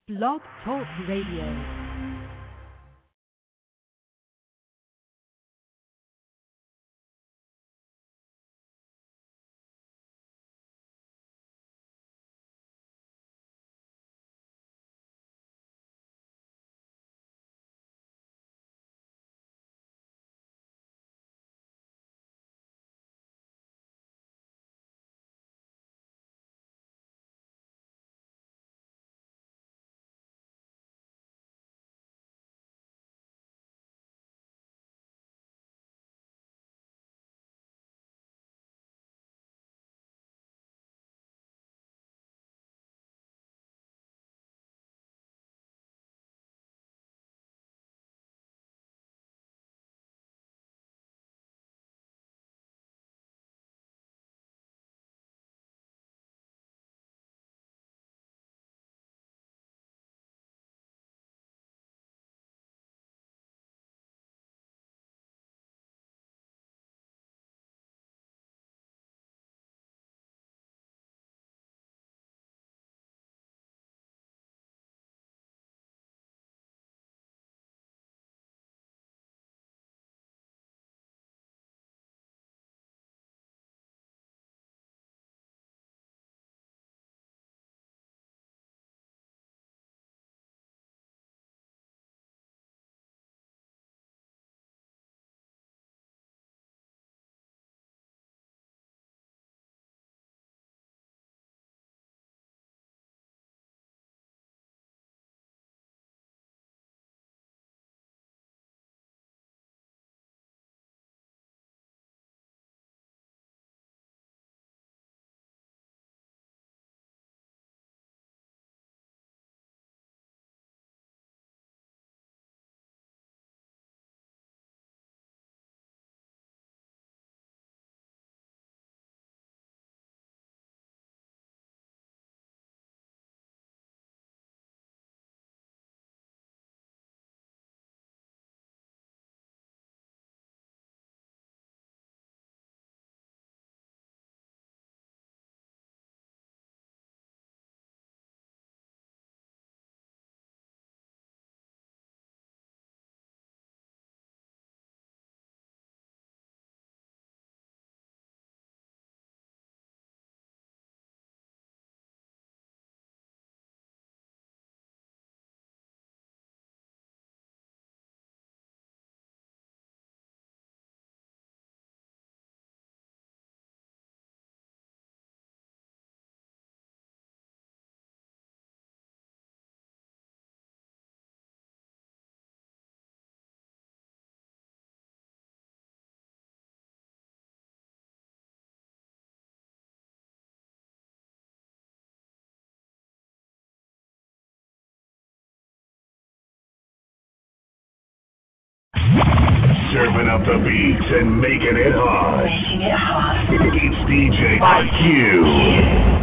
Blog Talk Radio. Serving up the beats and making it hot. It's DJ IQ.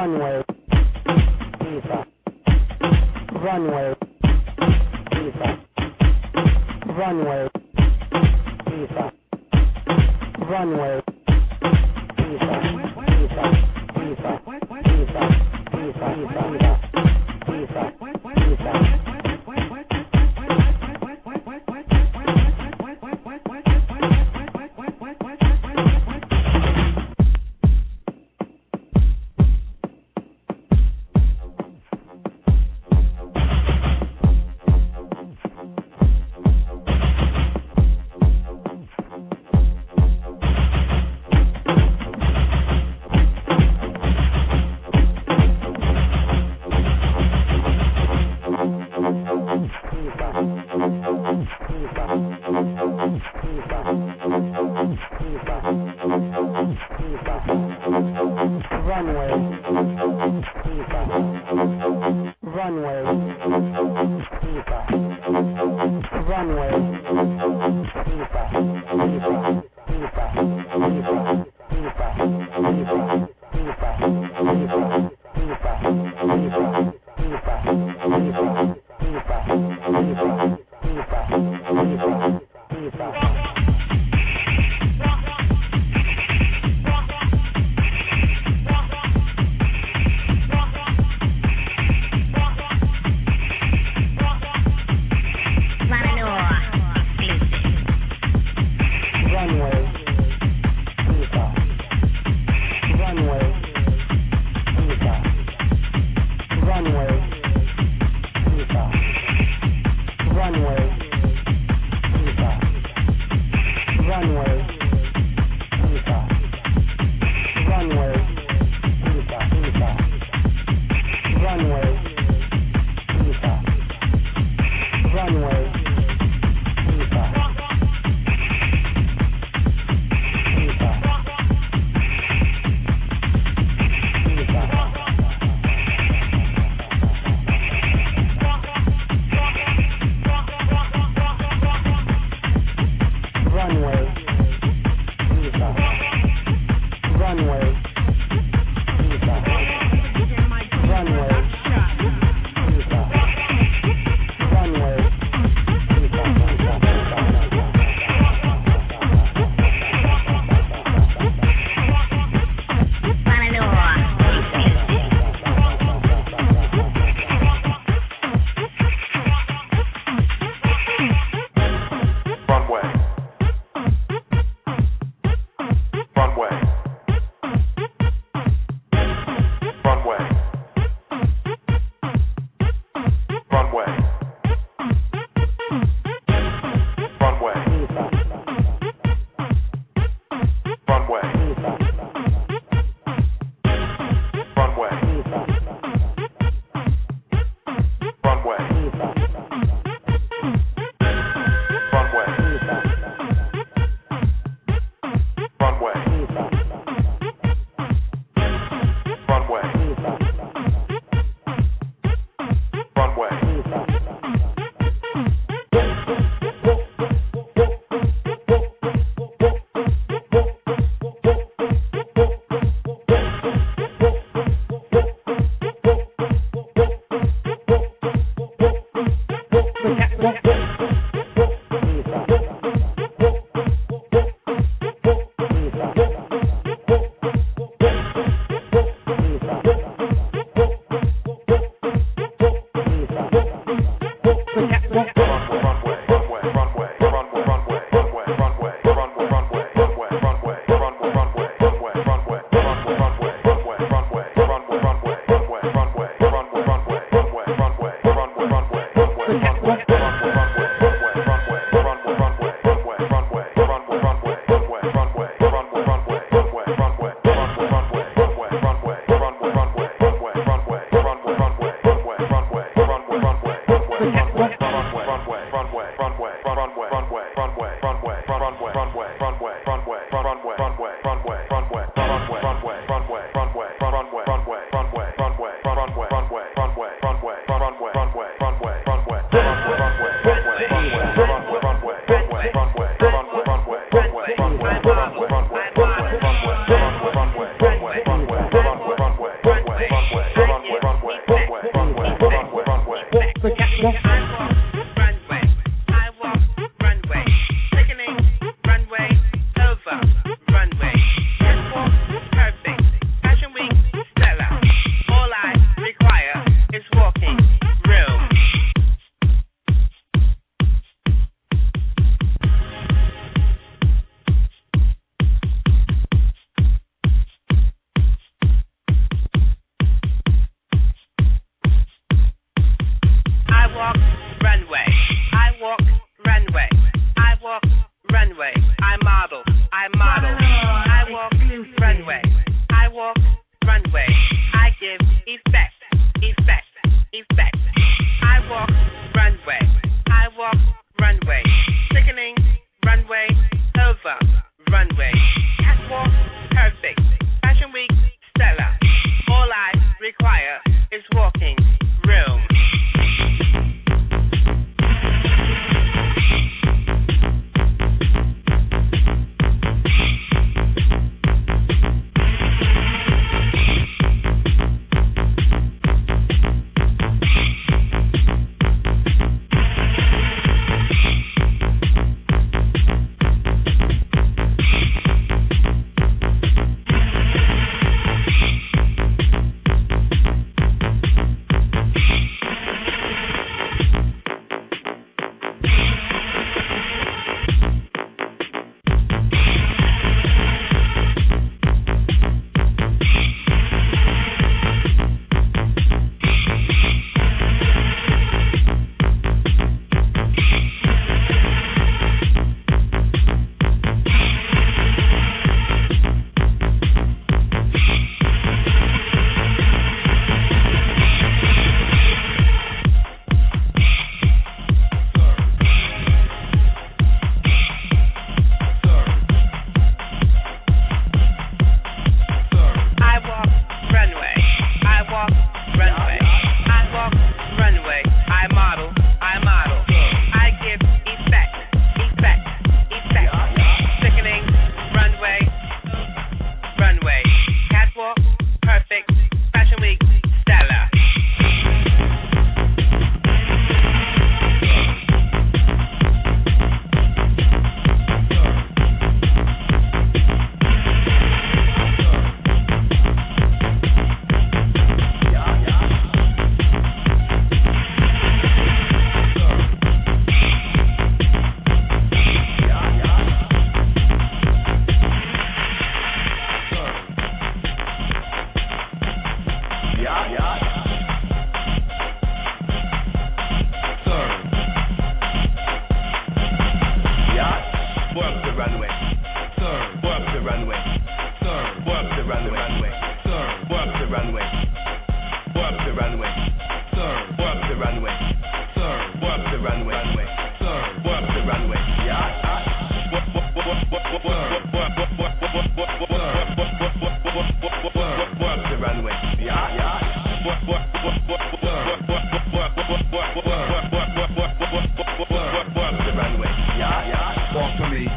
runway, Eva, runway, Eva, runway, Eva, runway, Eva, Eva, Eva, Eva, Eva, Eva, Eva, runway. Yeah, yeah. The runway. Yeah, yeah. Walk for me.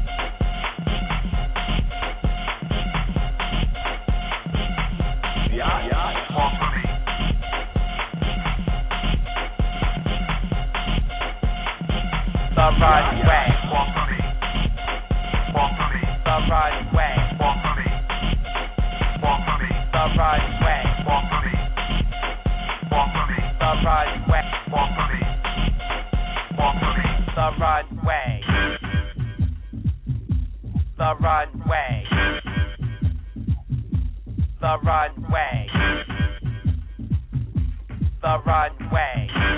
Yeah, yeah. Walk for me. The runway. Walk for me. Walk for me. The runway. Walk for me. Walk for me. The runway. Walk for me. Walk for me. The runway. Walk for me. Walk for me. The runway. The runway. The runway. The runway.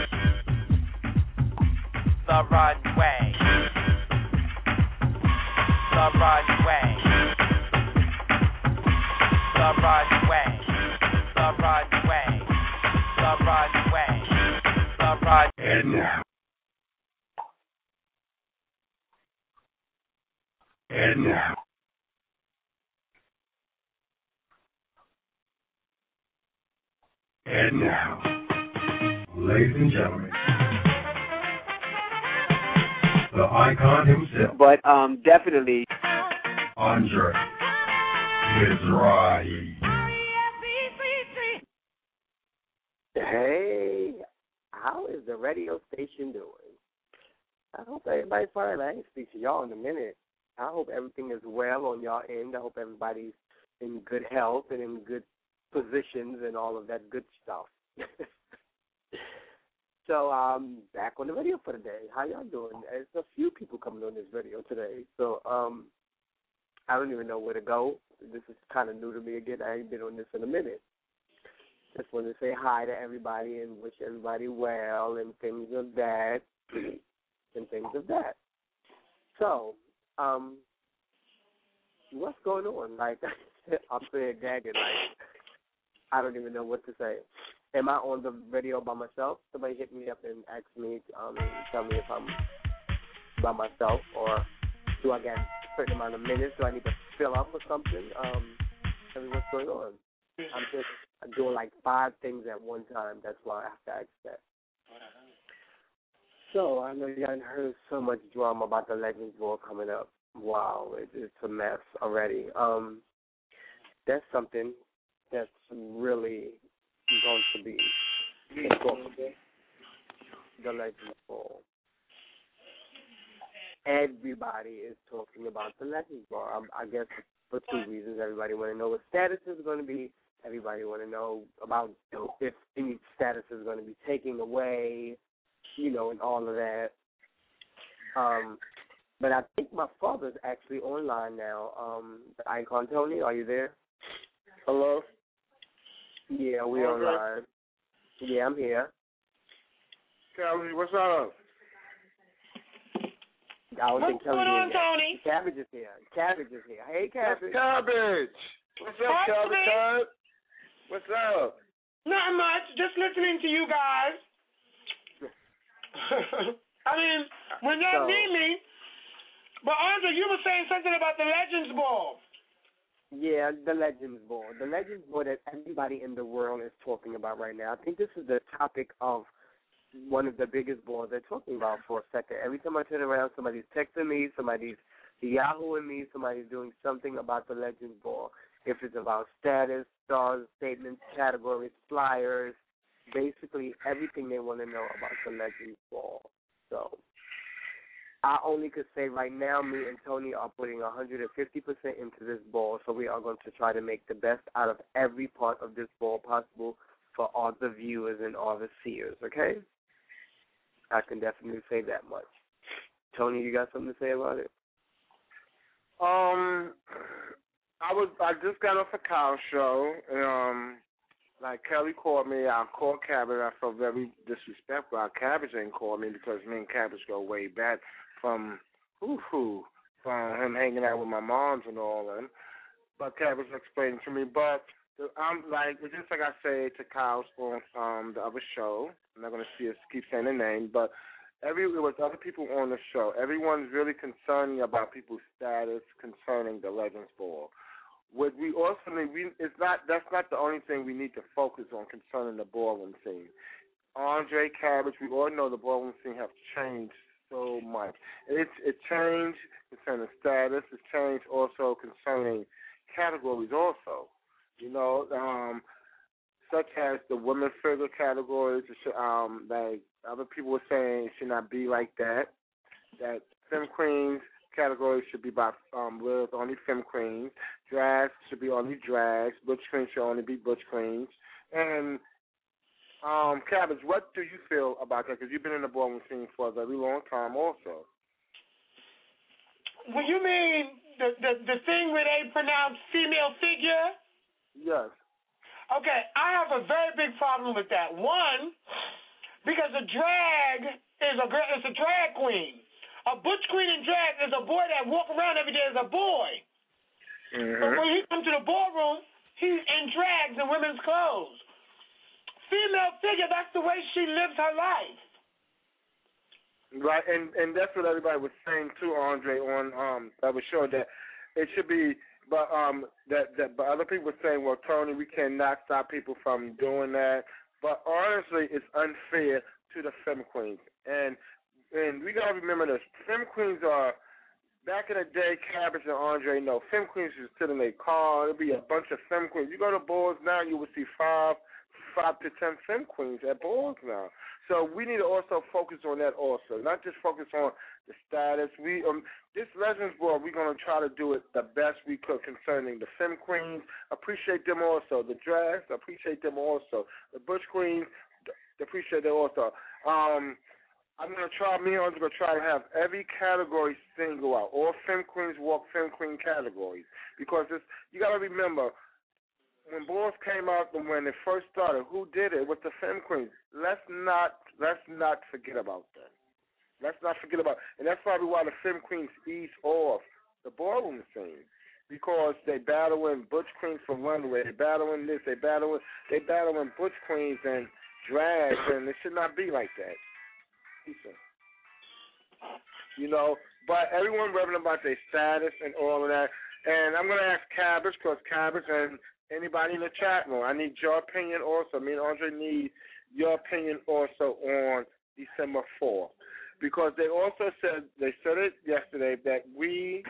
The runway. The runway. The runway. The runway. The runway. The runway. And now. And now. And now, ladies and gentlemen, the icon himself, But definitely. Andre Mizrahi. Hey, how is the radio station doing? I hope everybody's fine. I ain't speak to y'all in a minute. I hope everything is well on y'all end. I hope everybody's in good health and in good positions and all of that good stuff. So back on the radio for today. How y'all doing? There's a few people coming on this radio today. So I don't even know where to go. This is kind of new to me again. I ain't been on this in a minute. Just want to say hi to everybody and wish everybody well and things of that. And things of that. So, what's going on? Like, I'm saying gagging, like, I don't even know what to say. Am I on the radio by myself? Somebody hit me up and ask me, tell me if I'm by myself, or do I get a certain amount of minutes? Do I need to fill up or something? Tell me what's going on. I'm just doing like 5 things at one time. That's why I have to ask that. So I know you guys heard so much drama about the Legends Ball coming up. Wow, it's a mess already. That's something that's really going to be important. The Legends Ball. Everybody is talking about the Legends Ball. I guess for 2 reasons. Everybody want to know what status is going to be. Everybody want to know about if any status is going to be taken away, and all of that. But I think my father's actually online now. The Icon Tony, are you there? Hello? Yeah, we're online. Yeah, I'm here. Kelly, what's up? What's going on, Tony? Cabbage is here. Hey, Cabbage. Cabbage. What's up, Cabbage? What's up? Not much. Just listening to you guys. I mean, when y'all need me. But, Andre, you were saying something about the Legends Ball. Yeah, the Legends Ball. The Legends Ball that everybody in the world is talking about right now. I think this is the topic of one of the biggest balls they're talking about for a second. Every time I turn around, somebody's texting me, somebody's yahooing me, somebody's doing something about the Legends Ball. If it's about status, stars, statements, categories, flyers, basically everything they want to know about the Legends Ball. So I only could say right now, me and Tony are putting 150% into this ball, so we are going to try to make the best out of every part of this ball possible for all the viewers and all the seers, okay? I can definitely say that much. Tony, you got something to say about it? I just got off a Kyle show, and like Kelly called me, I called Cabbage. I felt very disrespectful. Cabbage didn't call me because me and Cabbage go way back from him hanging out with my moms and all that. But Cabbage explained to me, but I'm like, just like I said to Kyle's on the other show, I'm not going to keep saying the name, but with other people on the show, everyone's really concerned about people's status concerning the Legends Ball. What we also need, that's not the only thing we need to focus on concerning the ballroom scene. Andre Cabbage, we all know the ballroom scene has changed so much. It changed concerning status. It's changed also concerning categories also. Such as the women figure categories. Like other people were saying, it should not be like that. That femme queens category should be by with only femme queens. Drags should be only drags. Butch queens should only be butch queens. And Cabbage, what do you feel about that? Because you've been in the ballroom scene for a very long time also. Well, you mean the thing where they pronounce female figure? Yes. Okay, I have a very big problem with that. One, because a drag is a drag queen. A butch queen in drag is a boy that walks around every day as a boy. Mm-hmm. But when he comes to the ballroom, he's in drags and women's clothes. Female figure, that's the way she lives her life. Right, and that's what everybody was saying too, Andre, on that was showing that it should be. But but other people were saying, well, Tony, we cannot stop people from doing that. But honestly, it's unfair to the femme queens, and we gotta remember this: femme queens are back in the day. Cabbage and Andre know femme queens used to sit in their car. There'd be a bunch of femme queens. You go to balls now, you will see 5 to 10 femme queens at balls now. So we need to also focus on that also, not just focus on the status. This Legends Ball, we're going to try to do it the best we could concerning the femme queens. Appreciate them also. The drags, appreciate them also. The butch queens, appreciate them also. I'm going to try, me and I'm going to try to have every category single out. All femme queens walk femme queen categories. Because you got to remember, when balls came out and when it first started, who did it? It was the femme queens. Let's not forget about that. Let's not forget about it. And that's probably why the femme queens ease off the ballroom scene. Because they battling butch queens from runway, they battling this, they battling butch queens and drags, and it should not be like that. But everyone raving about their status and all of that. And I'm going to ask Cabbage, because Cabbage and anybody in the chat room, I need your opinion also. Me and Andre need your opinion also on December 4th. Because they also said it yesterday that we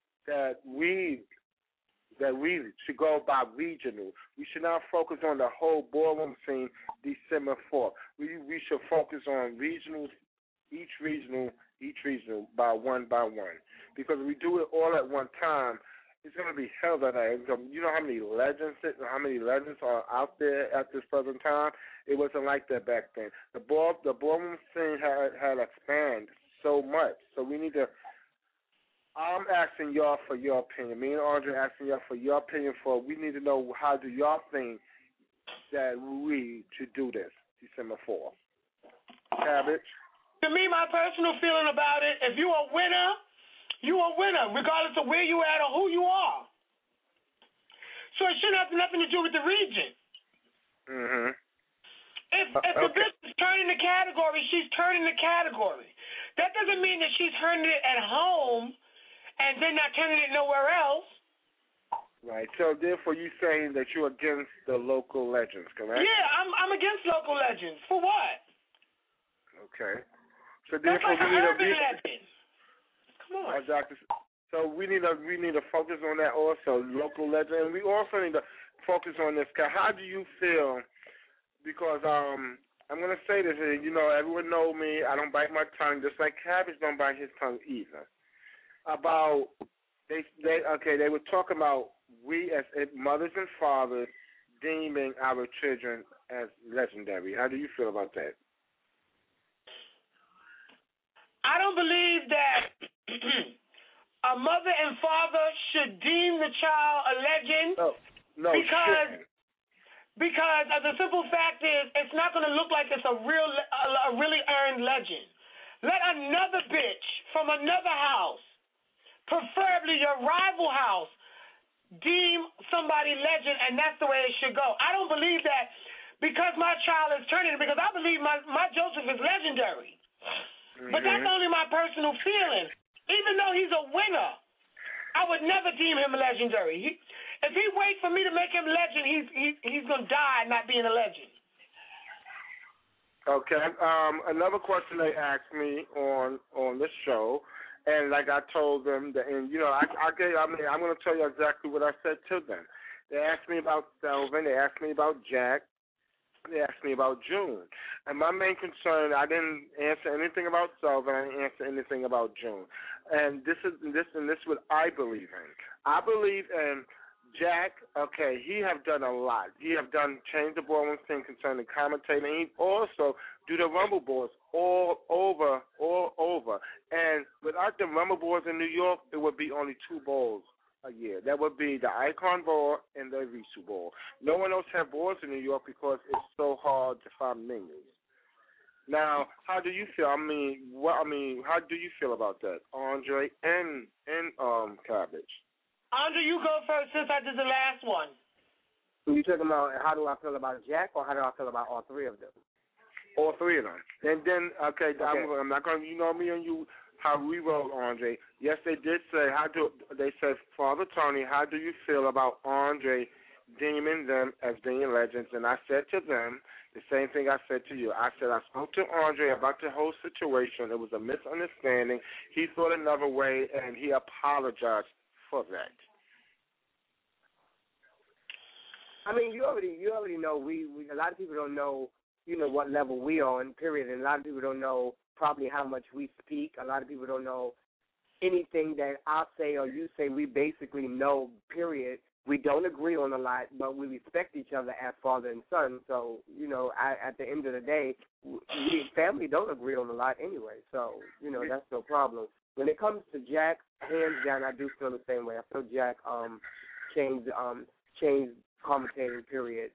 should go by regional. We should not focus on the whole ballroom scene December 4th. We should focus on regionals, each regional by one. Because if we do it all at one time, it's going to be hell that night. You know how many legends are out there at this present time? It wasn't like that back then. The ballroom scene had expanded so much. So we need to. I'm asking y'all for your opinion. Me and Andre asking y'all for your opinion. We need to know, how do y'all think that we should do this December 4th? Cabbage? To me, my personal feeling about it, if you're a winner, you're a winner, regardless of where you at or who you are. So it shouldn't have nothing to do with the region. Mm-hmm. If the bitch is turning the category, she's turning the category. That doesn't mean that she's turning it at home and then not turning it nowhere else. Right. So therefore, you saying that you're against the local legends, correct? Yeah, I'm against local legends. For what? Okay. So therefore, that's like an urban legend. Come on. So we need to focus on that also, local legend, and we also need to focus on this. How do you feel? Because I'm going to say this, everyone know me. I don't bite my tongue, just like Cabbage don't bite his tongue either. They were talking about we as mothers and fathers deeming our children as legendary. How do you feel about that? I don't believe that a mother and father should deem the child a legend. No, because the simple fact is, it's not going to look like it's a really earned legend. Let another bitch from another house, preferably your rival house, deem somebody legend, and that's the way it should go. I don't believe that because my child is turning it, because I believe my Joseph is legendary. But that's only my personal feeling. Even though he's a winner, I would never deem him legendary. If he waits for me to make him legend, he's going to die not being a legend. Okay. Another question they asked me on this show, and like I told them, and I'm going to tell you exactly what I said to them. They asked me about Selvin. They asked me about Jack. They asked me about June. And my main concern, I didn't answer anything about Selvin. I didn't answer anything about June. And this is what I believe in. I believe in Jack. Okay, he have done a lot. He have changed the ballroom thing concerning commentating. He also do the Rumble Boards all over. And without the Rumble Boards in New York, it would be only 2 bowls a year. That would be the Icon Ball and the Risu Ball. No one else have balls in New York because it's so hard to find menus. Now, how do you feel? How do you feel about that, Andre and Cabbage? Andre, you go first since I did the last one. Are you talking about how do I feel about Jack, or how do I feel about all 3 of them? All 3 of them. And then, okay. I'm not going to, me and you, how we roll, Andre. Yes, they did say, they said, Father Tony, how do you feel about Andre deeming them as being legends? And I said to them the same thing I said to you. I said I spoke to Andre about the whole situation. It was a misunderstanding. He thought another way, and he apologized for that. I mean, you already know we a lot of people don't know, what level we are on, period. And a lot of people don't know probably how much we speak. A lot of people don't know anything that I say or you say. We basically know, period. We don't agree on a lot, but we respect each other as father and son. So, at the end of the day, family don't agree on a lot anyway. So, that's no problem. When it comes to Jack, hands down, I do feel the same way. I feel Jack changed commentating, period.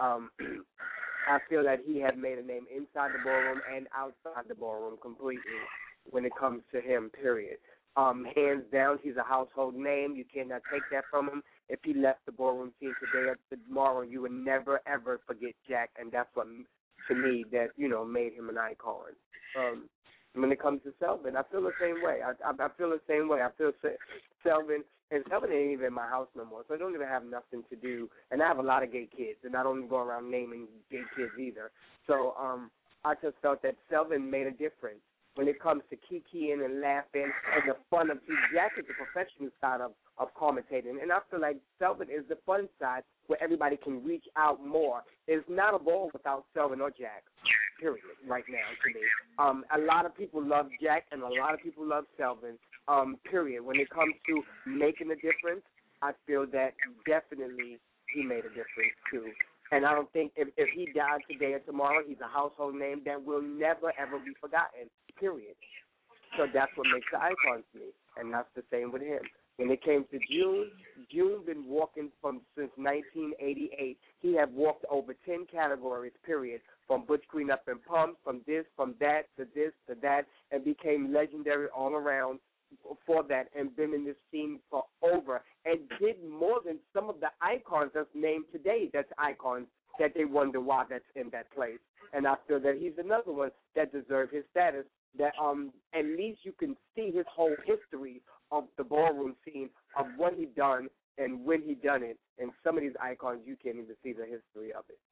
I feel that he had made a name inside the ballroom and outside the ballroom completely when it comes to him, period. Hands down, he's a household name. You cannot take that from him. If he left the ballroom scene today or tomorrow, you would never, ever forget Jack, and that's what, to me, that, made him an icon. When it comes to Selvin, I feel the same way. I feel the same way. I feel Selvin, and Selvin ain't even in my house no more, so I don't even have nothing to do. And I have a lot of gay kids, and I don't even go around naming gay kids either. So I just felt that Selvin made a difference when it comes to kikiing and laughing and the fun of Jack is the professional side of commentating. And I feel like Selvin is the fun side where everybody can reach out more. It's not a ball without Selvin or Jack, period, right now to me. A lot of people love Jack and a lot of people love Selvin, period. When it comes to making a difference, I feel that definitely he made a difference too. And I don't think if he died today or tomorrow, he's a household name that will never, ever be forgotten, period. So that's what makes the icon to me, and that's the same with him. When it came to June been walking since 1988. He have walked over 10 categories, period, from Butch Queen Up and Pump, from this, from that, to this, to that, and became legendary all around for that and been in this scene for over and did more than some of the icons that's named today that's icons that they wonder why that's in that place. And I feel that he's another one that deserves his status, that at least you can see his whole history of the ballroom scene, of what he done and when he done it. And some of these icons, you can't even see the history of it.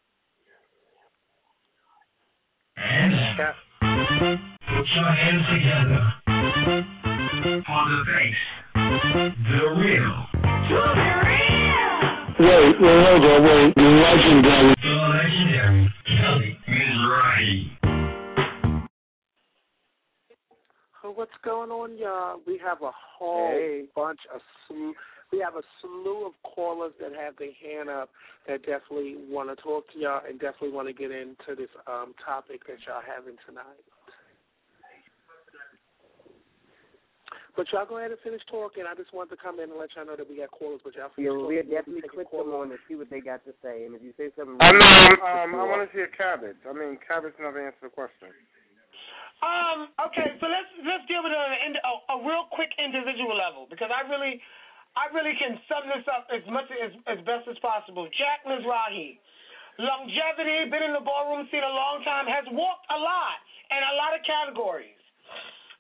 And put your hands together for the bass, the real. To the real. Wait, the legendary. The legendary Kelly Mizrahi. What's going on, y'all? We have a whole bunch of we have a slew of callers that have their hand up that definitely want to talk to y'all and definitely want to get into this topic that y'all having tonight. But y'all go ahead and finish talking. I just wanted to come in and let y'all know that we got callers, but y'all finish talking. We'll definitely click them on and see what they got to say. And if you say something, I want to hear Cabbage. Cabbage never answered the question. Okay, so let's deal with it on a real quick individual level, because I really can sum this up as best as possible. Jack Mizrahi, longevity, been in the ballroom scene a long time, has walked a lot in a lot of categories.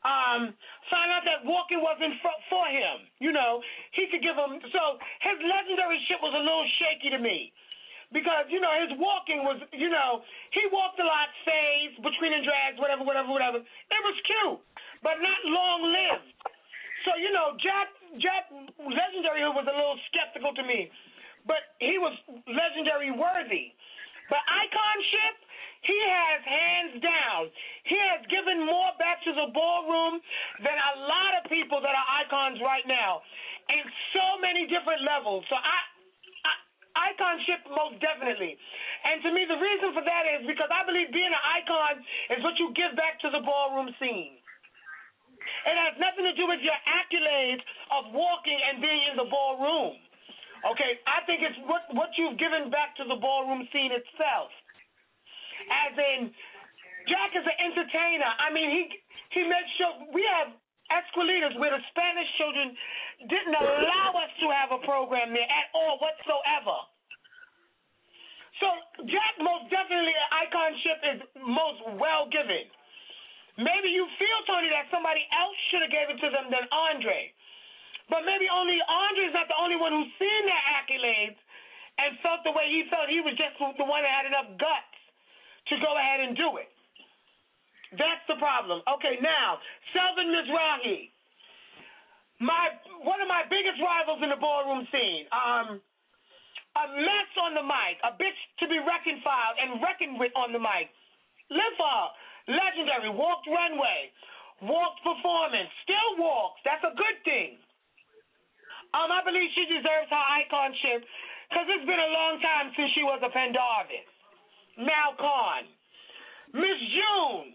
found out that walking wasn't for him. You know, he could give him. So his legendary shit was a little shaky to me. Because, you know, his walking was, you know, he walked a lot, phase, between and drags, whatever. It was cute, but not long-lived. So, you know, Jack Legendary was a little skeptical to me, but he was legendary worthy. But Iconship, he has hands down. He has given more back to the ballroom than a lot of people that are icons right now in so many different levels. So Iconship, most definitely. And to me, the reason for that is because I believe being an icon is what you give back to the ballroom scene. It has nothing to do with your accolades of walking and being in the ballroom. Okay, I think it's what you've given back to the ballroom scene itself. As in, Jack is an entertainer. I mean, he makes sure we have Esquilitas where the Spanish children didn't allow us to have a program there at all whatsoever. So Jack most definitely, Iconship is most well given. Maybe you feel, Tony, that somebody else should have gave it to them than Andre. But maybe only Andre's not the only one who's seen their accolades and felt the way he felt. He was just the one that had enough guts to go ahead and do it. That's the problem. Okay, now, Selvin Mizrahi. One of my biggest rivals in the ballroom scene. A mess on the mic, a bitch to be reconciled and reckoned with on the mic. Live for her. Legendary. Walked runway. Walked performance. Still walks. That's a good thing. I believe she deserves her iconship because it's been a long time since she was a Pendarvis. Mal Khan. Miss June.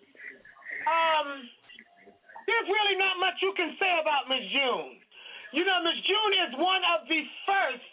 There's really not much you can say about Miss June. You know, Miss June is one of the first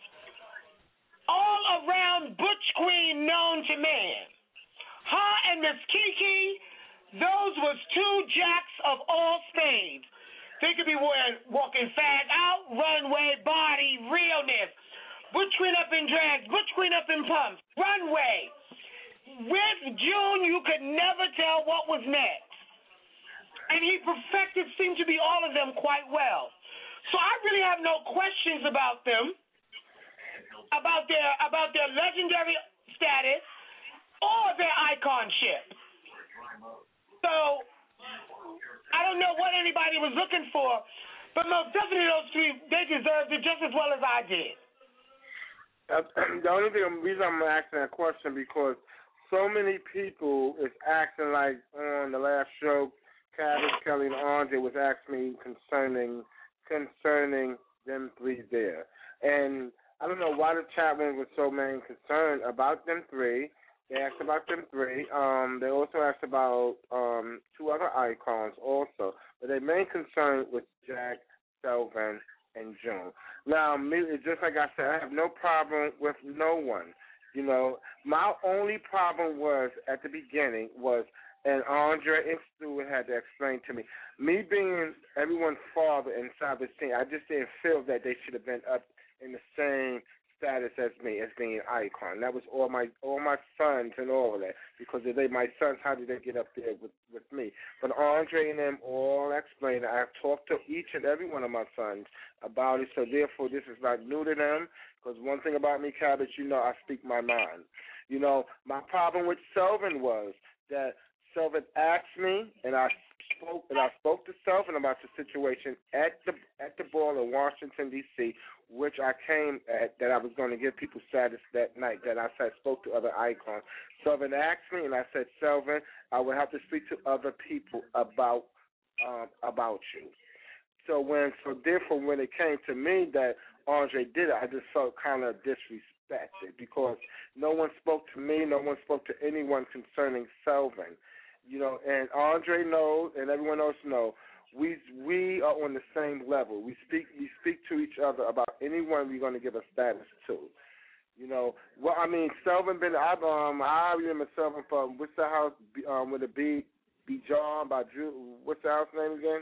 all-around butch queen known to man. Her and Miss Kiki, those was two jacks of all spades. They could be walking fag out, runway, body, realness. Butch queen up in drags, butch queen up in pumps, runway. With June, you could never tell what was next. And he perfected, seemed to be all of them quite well. So I really have no questions about them, about their legendary status or their iconship. So I don't know what anybody was looking for, but most definitely those three, they deserved it just as well as I did. The only reason I'm asking that question because so many people is acting like on the last show, Cabbage, Kelly, and Andre was asking me concerning them three there. And I don't know why the chat room was so main concerned about them three. They asked about them three. They also asked about two other icons also. But their main concern was Jack, Selvin, and June. Now, me, just like I said, I have no problem with no one. You know, my only problem was at the beginning was, and Andre and Stewart had to explain to me being everyone's father inside the scene, I just didn't feel that they should have been up in the same status as me, as being an icon. That was all my sons and all of that. Because if they my sons, how did they get up there with me? But Andre and them all explained. I've talked to each and every one of my sons about it, so therefore this is not new to them. Because one thing about me, Cabbage, you know I speak my mind. You know, my problem with Selvin was that Selvin asked me, and I spoke to Selvin about the situation at the ball in Washington, D.C., which I came at, that I was going to give people status that night, that I spoke to other icons. Selvin asked me, and I said, Selvin, I will have to speak to other people about you. So therefore, when it came to me that Andre did it, I just felt kind of disrespected because no one spoke to me, no one spoke to anyone concerning Selvin. You know, and Andre knows, and everyone else knows, we are on the same level. We speak to each other about anyone we're going to give a status to. You know, well, I mean, Selvin I remember Selvin from what's the house with a B John by Drew. What's the house name again?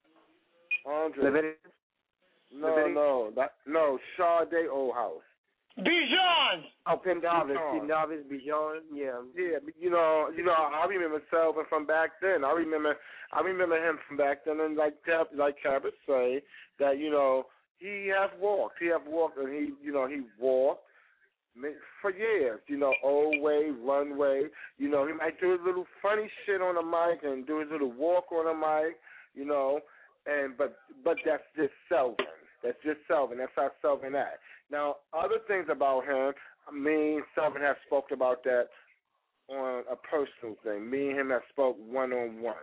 Andre. Leviticus? No, Sade Old House. Bijan. Oh, Pendarvis, Bijan, yeah. Yeah, I remember Selvin from back then. I remember him from back then, and like Cabot say that he have walked, and he walked for years. Old way, runway. He might do his little funny shit on the mic and do his little walk on the mic. But that's just Selvin. That's just Selvin. That's how Selvin acts. Now, other things about him, me and Selvin have spoke about that on a personal thing. Me and him have spoke one-on-one.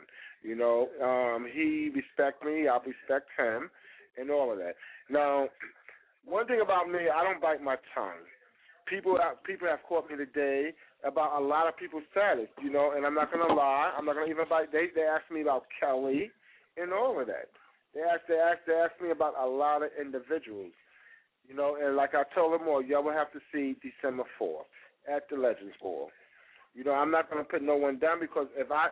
He respect me, I respect him, and all of that. Now, one thing about me, I don't bite my tongue. People have caught me today about a lot of people's status, and I'm not going to lie. I'm not going to even bite. They asked me about Kelly and all of that. They asked me about a lot of individuals. And like I told them all, y'all will have to see December 4th at the Legends Ball. I'm not going to put no one down because if I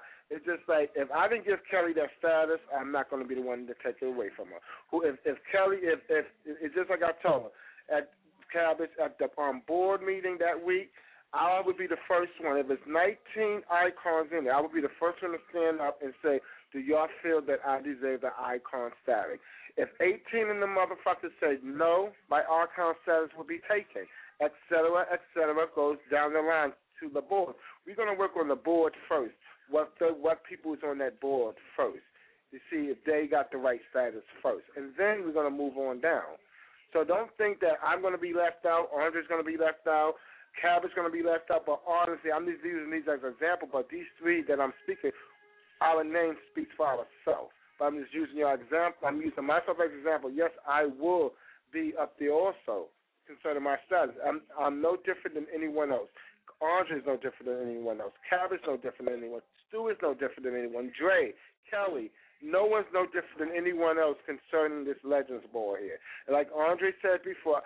didn't give Kelly that status, I'm not going to be the one to take it away from her. If Kelly, it's just like I told her at Cabot at the board meeting that week, I would be the first one. If it's 19 icons in there, I would be the first one to stand up and say, do y'all feel that I deserve the icon status? If 18 in the motherfuckers say no, my icon status will be taken, et cetera, goes down the line to the board. We're going to work on the board first, what people is on that board first, to see if they got the right status first. And then we're going to move on down. So don't think that I'm going to be left out, Andre's going to be left out, Cabot's going to be left out, but honestly, I'm just using these as an example, but these three that I'm speaking, our name speaks for ourselves. But I'm just using your example. I'm using myself as an example. Yes, I will be up there also concerning my status. I'm no different than anyone else. Andre is no different than anyone else. Cabot's no different than anyone. Stu is no different than anyone. Dre, Kelly, no one's no different than anyone else concerning this Legends Ball here. And like Andre said before,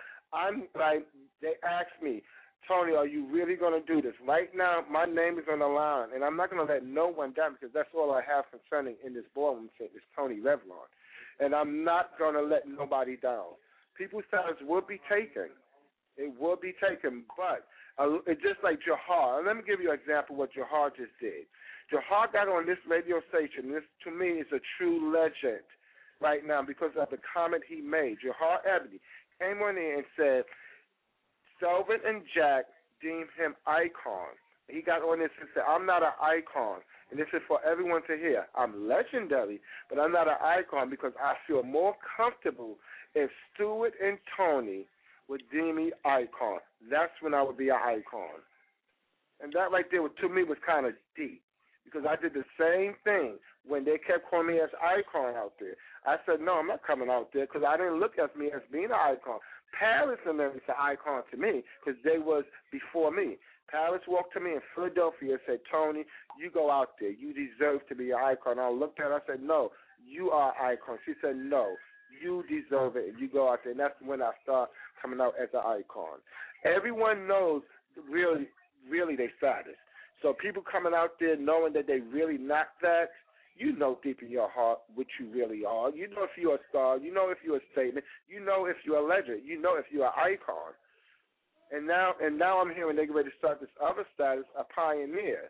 they asked me, Tony, are you really going to do this? Right now, my name is on the line, and I'm not going to let no one down because that's all I have concerning in this ballroom thing is Tony Revlon. And I'm not going to let nobody down. People's status will be taken. It will be taken, but it's just like Jahar. And let me give you an example of what Jahar just did. Jahar got on this radio station. This, to me, is a true legend right now because of the comment he made. Jahar Ebony came on in and said, Selvin and Jack deem him icon. He got on this and said, I'm not an icon. And this is for everyone to hear. I'm legendary, but I'm not an icon because I feel more comfortable if Stewart and Tony would deem me icon. That's when I would be an icon. And that right there, to me, was kind of deep because I did the same thing when they kept calling me as icon out there. I said, no, I'm not coming out there because I didn't look at me as being an icon. Paris and them is an icon to me because they was before me. Paris walked to me in Philadelphia and said, Tony, you go out there. You deserve to be an icon. I looked at her and I said, no, you are an icon. She said, no, you deserve it. And you go out there. And that's when I start coming out as an icon. Everyone knows really, really their status. So people coming out there knowing that they really not that, you know deep in your heart what you really are. You know if you're a star. You know if you're a statement. You know if you're a legend. You know if you're an icon. And now I'm hearing they're ready to start this other status, a pioneer.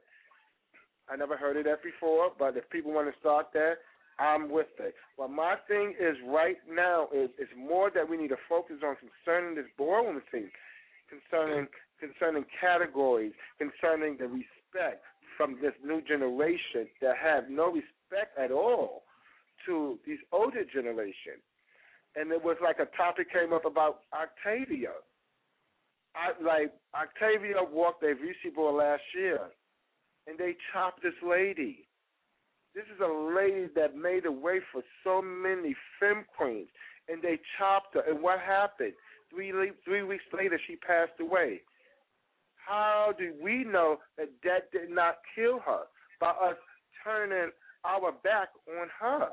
I never heard of that before, but if people want to start that, I'm with it. Well, my thing is right now is more that we need to focus on concerning this ballroom scene, concerning categories, concerning the respect from this new generation that have no respect at all to these older generation. And it was like a topic came up about Octavia. Octavia walked a VC Ball last year, and they chopped this lady. This is a lady that made a way for so many femme queens, and they chopped her. And what happened? 3 weeks later, she passed away. How do we know that that did not kill her by us turning our back on her?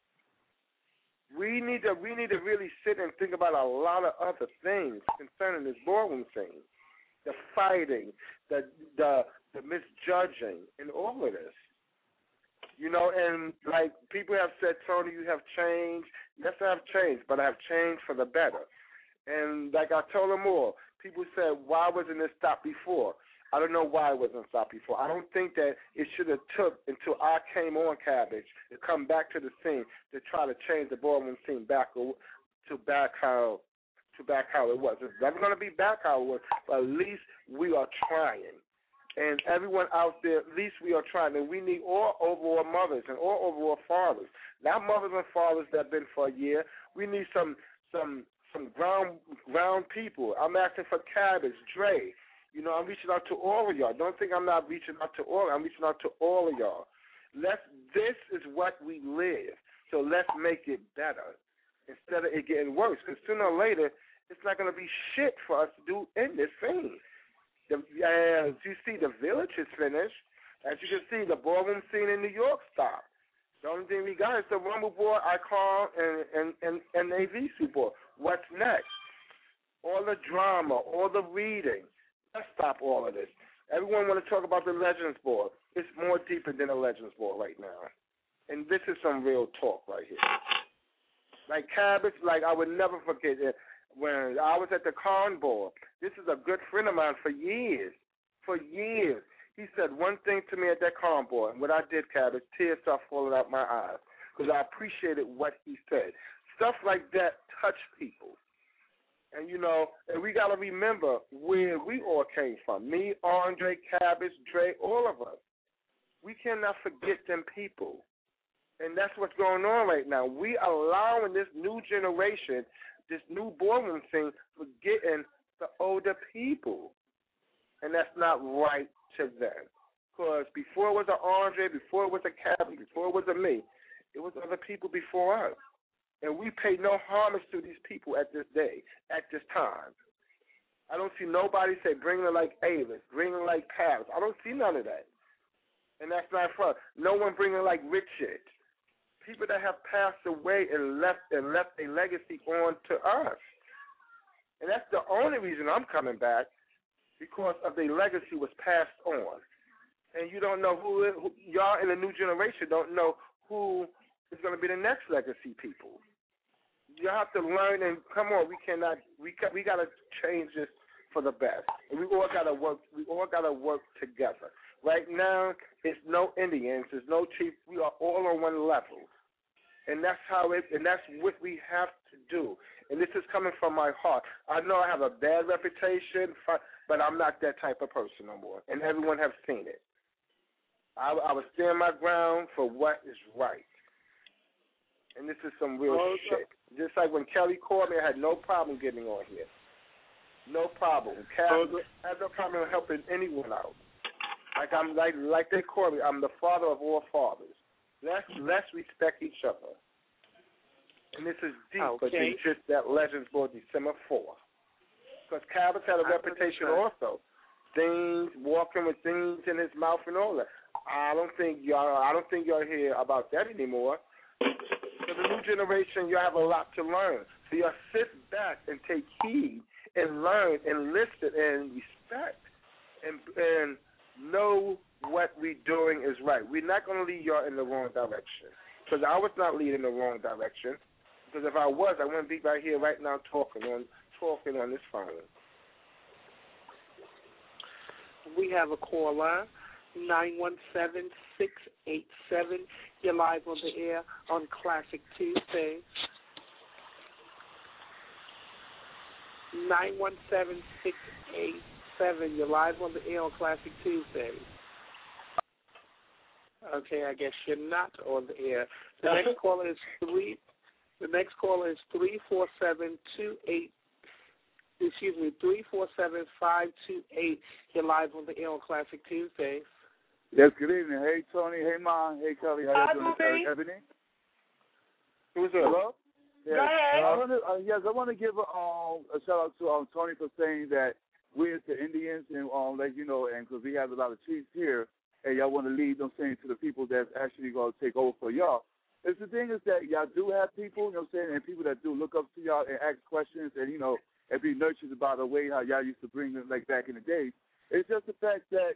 We need to really sit and think about a lot of other things concerning this ballroom scene, the fighting, the misjudging, and all of this. You know, and like people have said, Tony, you have changed. Yes, I have changed, but I have changed for the better. And like I told them all, people said, why wasn't it stopped before? I don't know why it wasn't stopped before. I don't think that it should have took until I came on Cabbage to come back to the scene to try to change the ballroom scene back how it was. It's never going to be back how it was, but at least we are trying. And everyone out there, at least we are trying. And we need all overall mothers and all overall fathers, not mothers and fathers that have been for a year. We need some ground people. I'm asking for Cabbage, Dre. You know, I'm reaching out to all of y'all. Don't think I'm not reaching out to all. I'm reaching out to all of y'all. This is what we live. So let's make it better instead of it getting worse. Because sooner or later, it's not going to be shit for us to do in this scene. As you see, the Village is finished. As you can see, the ballroom scene in New York stopped. The only thing we got is the Rumble Board, Icon, and AVC Board. What's next? All the drama, all the reading. Let's stop all of this. Everyone want to talk about the Legends Board. It's more deeper than a Legends Board right now. And this is some real talk right here. Like Cabbage, like I would never forget it. When I was at the Con Board, this is a good friend of mine for years. For years. He said one thing to me at that Con Board, and what I did, Cabbage, tears started falling out my eyes because I appreciated what he said. Stuff like that touch people. And, you know, and we got to remember where we all came from. Me, Andre, Cabbage, Dre, all of us. We cannot forget them people. And that's what's going on right now. We allowing this new generation, this new ballroom thing, forgetting the older people. And that's not right to them. Because before it was an Andre, before it was a Cabbage, before it was a me, it was other people before us. And we pay no homage to these people at this day, at this time. I don't see nobody say, bring her like Avis, bring her like Paris. I don't see none of that. And that's not fun. No one bring her like Richard. People that have passed away and left a legacy on to us. And that's the only reason I'm coming back, because of their legacy was passed on. And you don't know who y'all in the new generation don't know who is going to be the next legacy people. You have to learn and come on. We got to change this for the best. And we all got to work. We all got to work together. Right now, it's no Indians, there's no chief. We are all on one level, and that's how it. And that's what we have to do. And this is coming from my heart. I know I have a bad reputation, but I'm not that type of person no more. And everyone have seen it. I would stand my ground for what is right. And this is some real shit. Just like when Kelly called me, I had no problem getting on here. No problem. Kelly had no problem helping anyone out. Like they call me, I'm the father of all fathers. Let's respect each other. And this is deeper than just that Legends Board December 4th. Because Cabbage had a reputation also. Things, walking with things in his mouth and all that. I don't think y'all hear about that anymore. For the new generation, you have a lot to learn. So you sit back and take heed and learn and listen and respect and know what we're doing is right. We're not going to lead y'all in the wrong direction. Because I was not leading the wrong direction. Because if I was, I wouldn't be right here right now talking on this phone. We have a caller, 917-687. You're live on the air on Classic Tuesday. 917-687. You're live on the air on Classic Tuesday. Okay, I guess you're not on the air. The next caller is 347-528. You're live on the air on Classic Tuesdays. Yes, good evening. Hey, Tony. Hey, Ma. Hey, Kelly. How you doing? Everything? Who's that? Hello? Go ahead. I want to give a shout-out to Tony for saying that we as the Indians, and and because we have a lot of chiefs here, and y'all want to lead them saying to the people that's actually going to take over for y'all. The thing is that y'all do have people, and people that do look up to y'all and ask questions and, and be nurtured about the way how y'all used to bring them like back in the day. It's just the fact that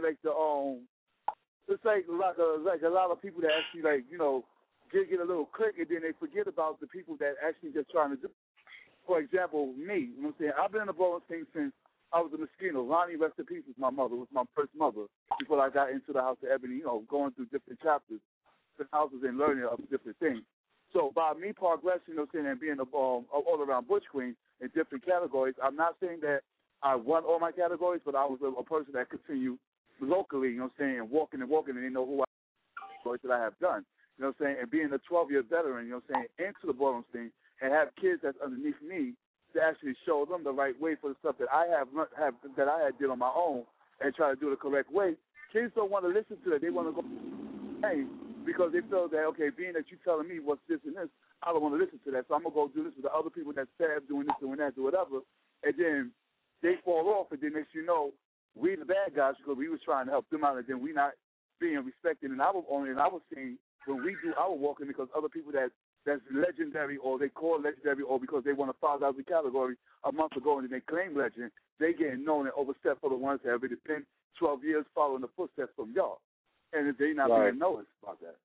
it's like a lot of people that actually get a little click and then they forget about the people that actually just trying to do for example, me, you know what I'm saying? I've been in the bowling scene since I was a Moschino. Lonnie, rest in peace, was my mother, was my first mother before I got into the House of Ebony, you know, going through different chapters, different houses and learning of different things. So by me progressing, you know what I'm saying, and being all-around Butch Queen in different categories, I'm not saying that I won all my categories, but I was a person that continued locally, you know what I'm saying, and walking, and they know who I am, that I have done. You know what I'm saying? And being a 12-year veteran, you know what I'm saying, into the ballroom scene, and have kids that's underneath me to actually show them the right way for the stuff that I have that I had did on my own and try to do the correct way. Kids don't want to listen to it. They want to go because they feel that, okay, being that you're telling me what's this and this, I don't want to listen to that. So I'm going to go do this with the other people that said doing this, doing that, do whatever. And then they fall off, and then next you know, we the bad guys because we was trying to help them out, and then we not being respected. And I was seeing when we do our walking because other people that's legendary or they call legendary or because they won a 5,000 category a month ago and they claim legend, they getting known and overstepped for the ones that have been 12 years following the footsteps from y'all. And they not being noticed about that.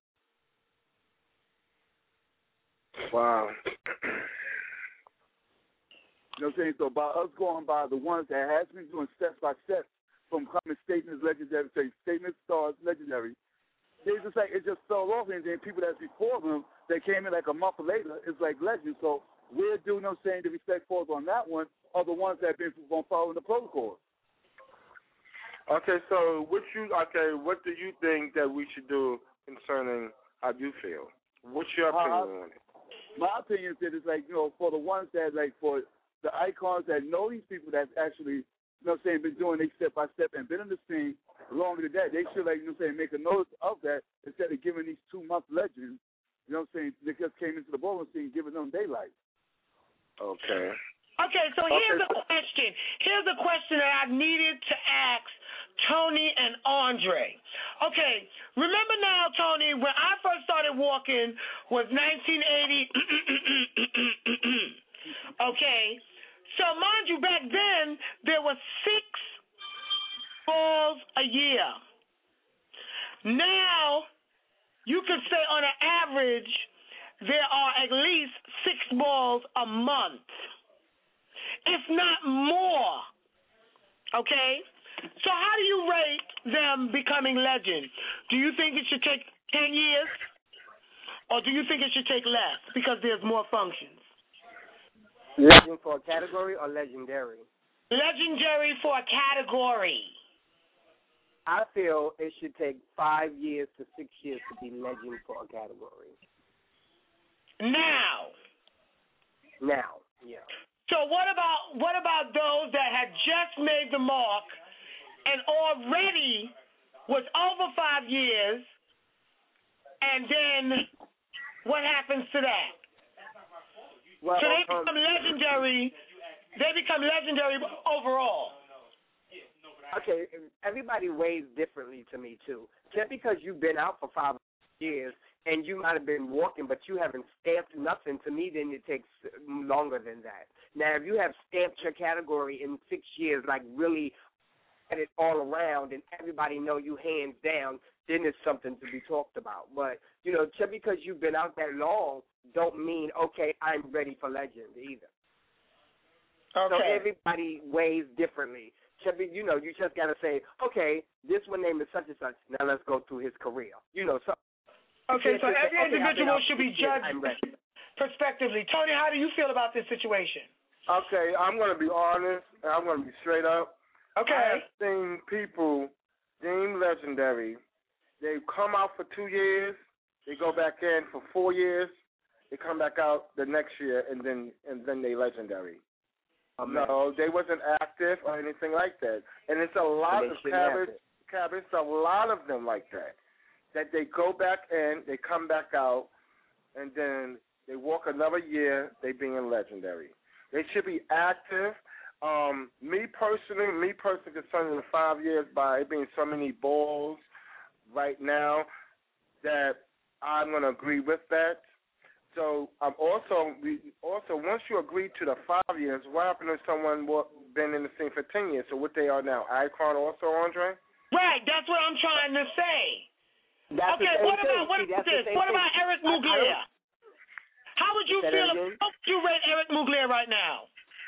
Wow. You know what I'm saying? So by us going by the ones that has been doing step by step from coming statements legendary, say statement stars legendary, they just like it just fell off, and then people that's before them that came in like a month later is like legends. So we're doing, you know what I'm saying, the respect falls on that one are the ones that have been following the protocol. Okay, so what do you think that we should do concerning how you feel? What's your opinion on it? My opinion is that it's like, you know, for the ones that like for the icons that know these people that's actually, you know what I'm saying, been doing they step by step and been in the scene longer than that, they should, like, you know what I'm saying, make a note of that instead of giving these 2-month legends, you know what I'm saying, they just came into the bowling scene giving them daylight. Okay. Okay, so here's a question. Here's a question that I needed to ask Tony and Andre. Okay, remember now, Tony, when I first started walking was 1980. Okay, so mind you, back then there were 6 balls a year. Now, you could say on an average there are at least 6 balls a month, if not more. Okay? So how do you rate them becoming legends? Do you think it should take 10 years? Or do you think it should take less because there's more functions? Legend for a category or legendary? Legendary for a category. I feel it should take 5 years to 6 years to be legend for a category. Now, yeah. So what about those that had just made the mark and already was over 5 years, and then what happens to that? Well, so they become legendary. They become legendary overall. Okay, everybody weighs differently to me too. Just because you've been out for 5 years and you might have been walking, but you haven't stamped nothing, to me, then it takes longer than that. Now, if you have stamped your category in 6 years, like really at it all around, and everybody know you hands down, then it's something to be talked about. But, you know, just because you've been out that long don't mean, okay, I'm ready for legend either. Okay. So everybody weighs differently. You know, you just got to say, okay, this one name is such and such. Now let's go through his career. You know, so. Okay, so every individual should be judged prospectively. Tony, how do you feel about this situation? Okay, I'm going to be honest, and I'm going to be straight up. Okay. I have seen people deemed legendary. They come out for 2 years, they go back in for 4 years, they come back out the next year, and then they legendary. No, they wasn't active or anything like that. And it's a lot of cabinets, a lot of them like that. That they go back in, they come back out, and then they walk another year, they being legendary. They should be active. Me personally, concerning the 5 years by it being so many balls right now, that I'm going to agree with that. So I'm also once you agree to the 5 years, what happened if someone been in the scene for 10 years? So what they are now, icon also, Andre? Right, that's what I'm trying to say. Okay, what about Eric Mugler? How would you feel? How would you rate Eric Mugler clear right now.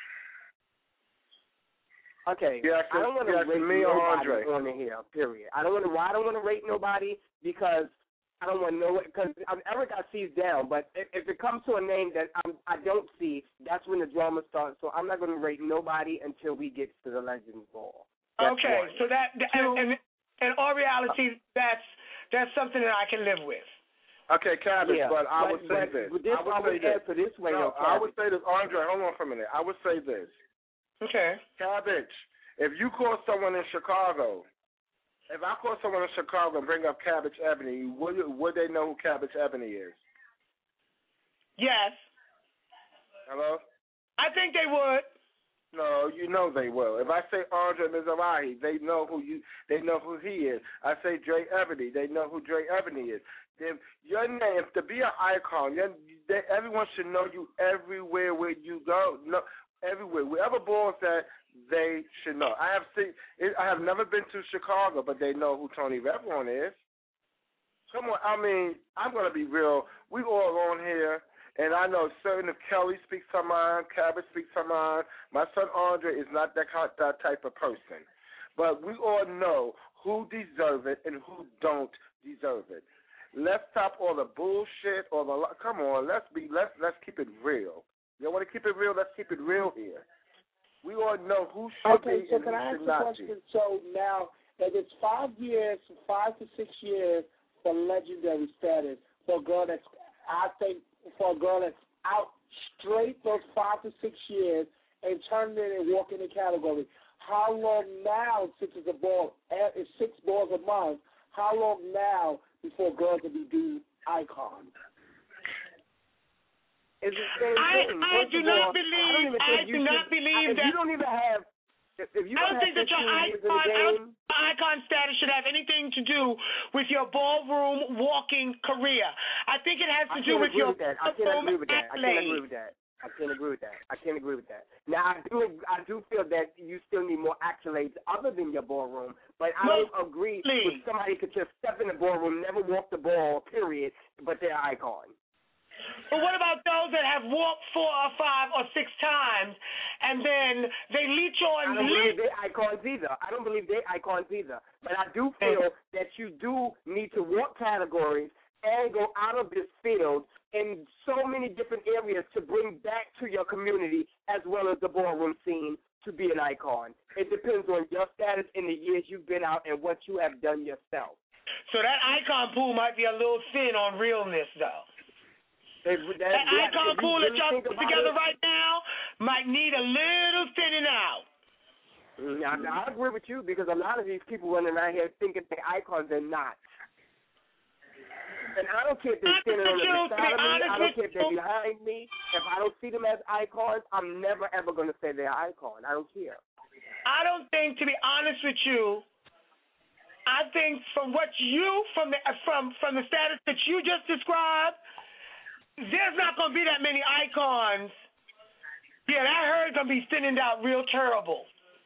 Okay, yes, I don't want to rate me or nobody Andre on here. Period. I don't want to rate nobody because I don't want to know it. Because Eric I see down, but if it comes to a name that I don't see, that's when the drama starts. So I'm not going to rate nobody until we get to the Legends Ball. That's okay, one. so that and in all reality, that's something that I can live with. Okay, Cabbage, Yeah, but I would say this. I would answer this way, no, I would say this. Andre, hold on for a minute. I would say this. Okay. Cabbage, if you call someone in Chicago, if I call someone in Chicago and bring up Cabbage Ebony, would they know who Cabbage Ebony is? Yes. Hello? I think they would. No, you know they will. If I say Andre Mizrahi, they know who he is. I say Dre Ebony, they know who Dre Ebony is. Then your name, to be an icon, everyone should know you everywhere where you go. No, everywhere, wherever Ball's at, they should know. I have never been to Chicago, but they know who Tony Revlon is. Come on, I mean, I'm gonna be real. We all on here. And I know certain if Kelly speaks her mind, Cabbage speaks her mind, my son Andre is not that type of person. But we all know who deserve it and who don't deserve it. Let's stop all the bullshit or come on, let's keep it real. You want to keep it real? Let's keep it real here. We all know who should be so and can who I ask should a not question? be. So now, if it's 5 years, 5 to 6 years for legendary status for a girl that's, I think, for a girl that's out straight those 5 to 6 years and turning in and walking the category, how long now, since it's it's 6 balls a month, how long now before girls will be deemed icons? It's the same thing. I do not believe that. If you don't even have. If you I don't think that your icon status should have anything to do with your ballroom walking career. I think it has to do with your ballroom accolade. I can't agree with that. Now I do feel that you still need more accolades other than your ballroom, but I don't agree with somebody could just step in the ballroom, never walk the ball, period, but they're an icon. But what about those that have walked 4 or 5 or 6 times and then they leech on? I don't believe they're icons either. But I do feel that you do need to walk categories and go out of this field in so many different areas to bring back to your community as well as the ballroom scene to be an icon. It depends on your status in the years you've been out and what you have done yourself. So that icon pool might be a little thin on realness, though. That icon pool that y'all put together right now might need a little thinning out. I agree with you because a lot of these people running around here thinking they're icons, they're not. And I don't care if they're standing on the side of me. I don't care if they're behind me. If I don't see them as icons, I'm never, ever going to say they're an icon. I don't care. I don't think, to be honest with you, I think from the status that you just described, there's not going to be that many icons. Yeah, that herd's going to be thinning out real terrible.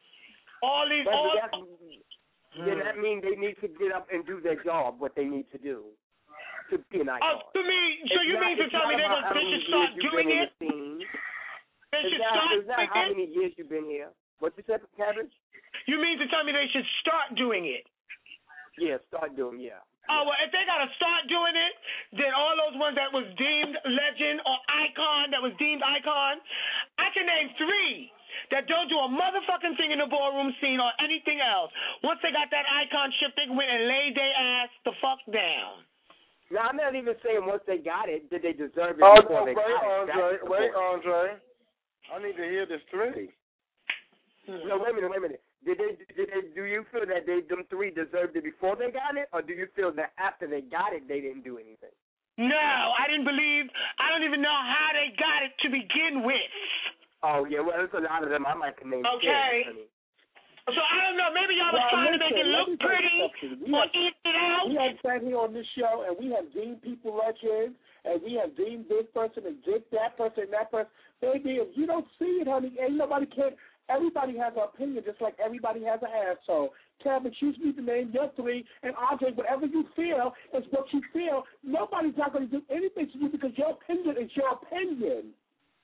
Then that means they need to get up and do their job, what they need to do to be an icon. So you mean to tell me they should start doing it? They should start doing it? How many years you've been here? What you said, Cabbage? You mean to tell me they should start doing it? Yeah, start doing it, yeah. Oh, well, if they got to start doing it, then all those ones that was deemed legend or icon, I can name 3 that don't do a motherfucking thing in the ballroom scene or anything else. Once they got that iconship, they went and laid their ass the fuck down. Now, I'm not even saying once they got it, did they deserve it before they got it. Wait, Andre. I need to hear this 3. No, wait a minute. Do you feel that them 3 deserved it before they got it, or do you feel that after they got it, they didn't do anything? No, I don't even know how they got it to begin with. Oh, yeah, well, there's a lot of them I might name. Okay. So I don't know, maybe y'all was trying to make it look pretty or eat it out. We have sat here on this show, and we have deemed people legends, and we have deemed this person and did that person and that person. Baby, if you don't see it, honey, ain't nobody can. Everybody has an opinion, just like everybody has an asshole. Cabbage, you need to name your 3, and Andre, whatever you feel is what you feel. Nobody's not going to do anything to you because your opinion is your opinion.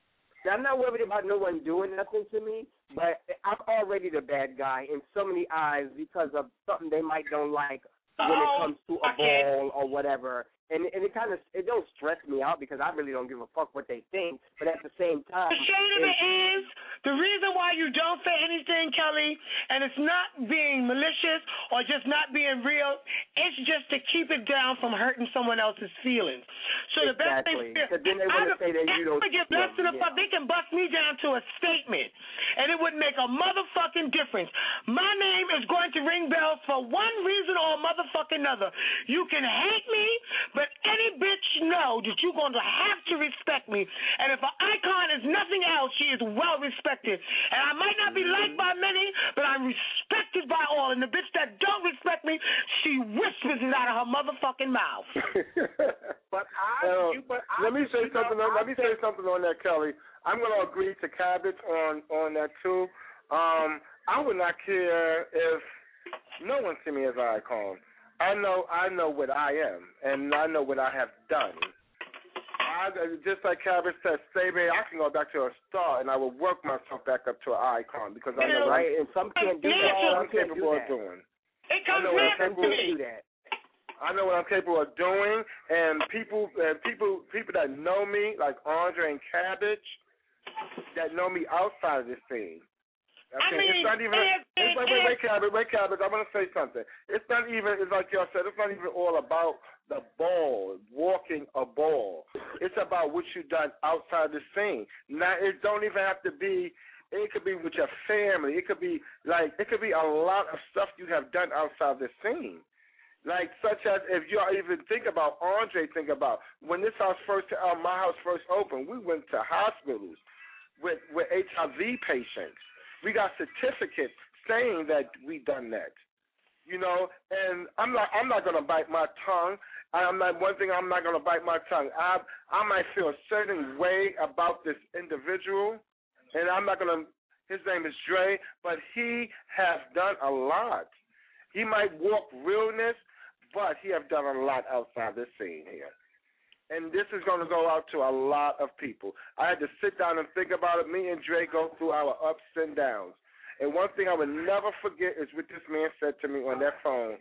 Now, I'm not worried about no one doing nothing to me, but I'm already the bad guy in so many eyes because of something they might don't like when it comes to a ball or whatever. And it kind of, it don't stress me out because I really don't give a fuck what they think. But at the same time, the shade of it is the reason why you don't say anything, Kelly, and it's not being malicious or just not being real. It's just to keep it down from hurting someone else's feelings. So the best thing, because then they want to say that you don't give less than a fuck. They can bust me down to a statement, and it would make a motherfucking difference. My name is going to ring bells for one reason or motherfucking another. You can hate me, but any bitch know that you're going to have to respect me. And if an icon is nothing else, she is well respected. And I might not be liked by many, but I'm respected by all. And the bitch that don't respect me, she whispers it out of her motherfucking mouth. Let me say something on that, Kelly. I'm going to agree to Cabbage on that too. I would not care if no one see me as an icon. I know what I am, and I know what I have done. Just like Cabbage said, baby, I can go back to a star, and I will work myself back up to an icon because I know right. And some can't do that. I'm capable of doing. It comes back to me. I know what I'm capable of doing, and people that know me, like Andre and Cabbage, that know me outside of this scene. It's not even. Wait, Cabbage. I want to say something. It's not even. It's like y'all said. It's not even all about the ball, walking a ball. It's about what you've done outside the scene. Now, it don't even have to be. It could be with your family. It could be a lot of stuff you have done outside the scene. Like such as if you even think about Andre. Think about when this house my house first opened. We went to hospitals with HIV patients. We got certificates saying that we done that, And I'm not gonna bite my tongue. I'm not gonna bite my tongue. I might feel a certain way about this individual, and I'm not gonna. His name is Dre, but he has done a lot. He might walk realness, but he have done a lot outside this scene here. And this is going to go out to a lot of people. I had to sit down and think about it. Me and Dre go through our ups and downs. And one thing I would never forget is what this man said to me on that phone.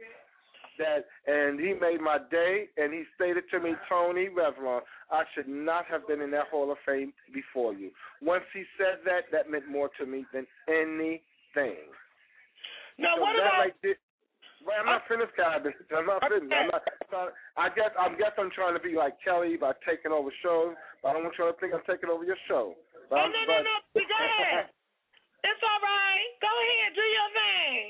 And he made my day, and he stated to me, Tony Revlon, I should not have been in that Hall of Fame before you. Once he said that, that meant more to me than anything. Now, what about... Well, I'm not finished, Cabbage. I'm not finished. I guess I'm trying to be like Kelly by taking over shows, but I don't want you to think I'm taking over your show. No. Go ahead. It's all right. Go ahead. Do your thing.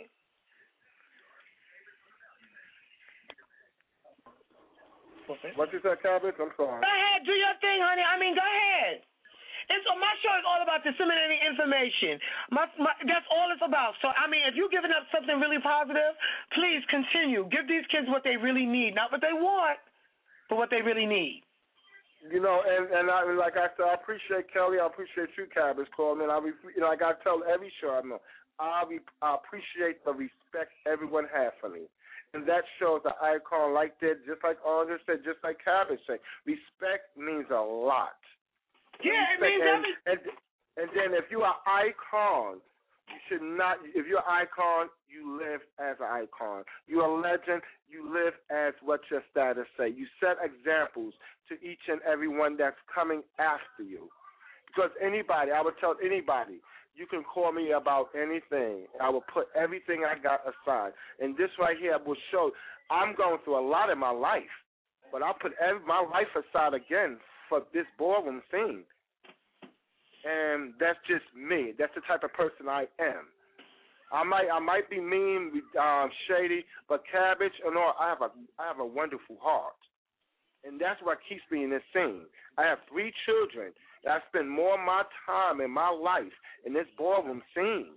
What you said, Cabbage? I'm sorry. Go ahead. Do your thing, honey. Go ahead. My show is all about disseminating information. That's all it's about. So, if you're giving up something really positive, please continue. Give these kids what they really need. Not what they want, but what they really need. And like I said, I appreciate Kelly. I appreciate you, Cabbage, calling. And like I tell every show I know, I appreciate the respect everyone has for me. And that shows an icon like that, just like Andre said, just like Cabbage said. Respect means a lot. Yeah, it means everything. And then if you're an icon, you should not. If you're an icon, you live as an icon. You're a legend. You live as what your status say. You set examples to each and every one that's coming after you. Because I would tell anybody, you can call me about anything. I will put everything I got aside. And this right here will show I'm going through a lot in my life, but I'll put my life aside again for this ballroom scene. And that's just me. That's the type of person I am. I might be mean, shady, but Cabbage and all, I have a wonderful heart. And that's what keeps me in this scene. I have 3 children. I spend more of my time in my life in this ballroom scene.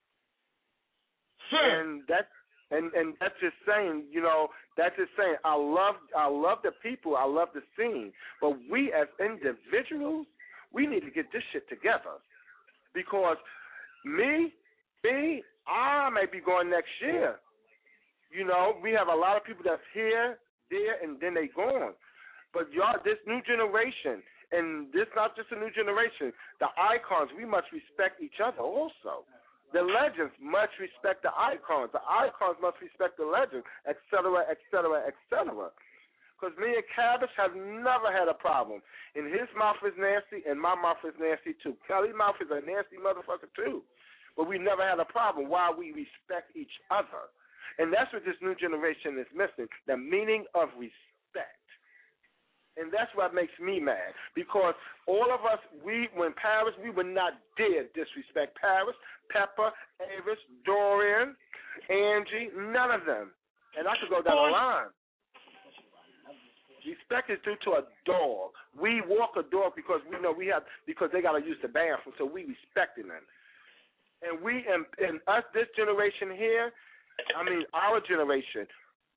And that's just saying, I love the people, I love the scene. But we as individuals, we need to get this shit together. Because me, I may be going next year. We have a lot of people that's here, there, and then they gone. But y'all, this new generation and this not just a new generation. The icons, we must respect each other also. The legends must respect the icons. The icons must respect the legends, et cetera, et cetera, et cetera. Because me and Cabbage have never had a problem. And his mouth is nasty, and my mouth is nasty too. Kelly's mouth is a nasty motherfucker too. But we never had a problem. Why? We respect each other. And that's what this new generation is missing, the meaning of respect. And that's what makes me mad, because all of us, when Paris, we would not dare disrespect Paris, Pepper, Avis, Dorian, Angie, none of them. And I could go down the line. Respect is due to a dog. We walk a dog because we know because they got to use the bathroom, so we respecting them. And and us, this generation here, our generation,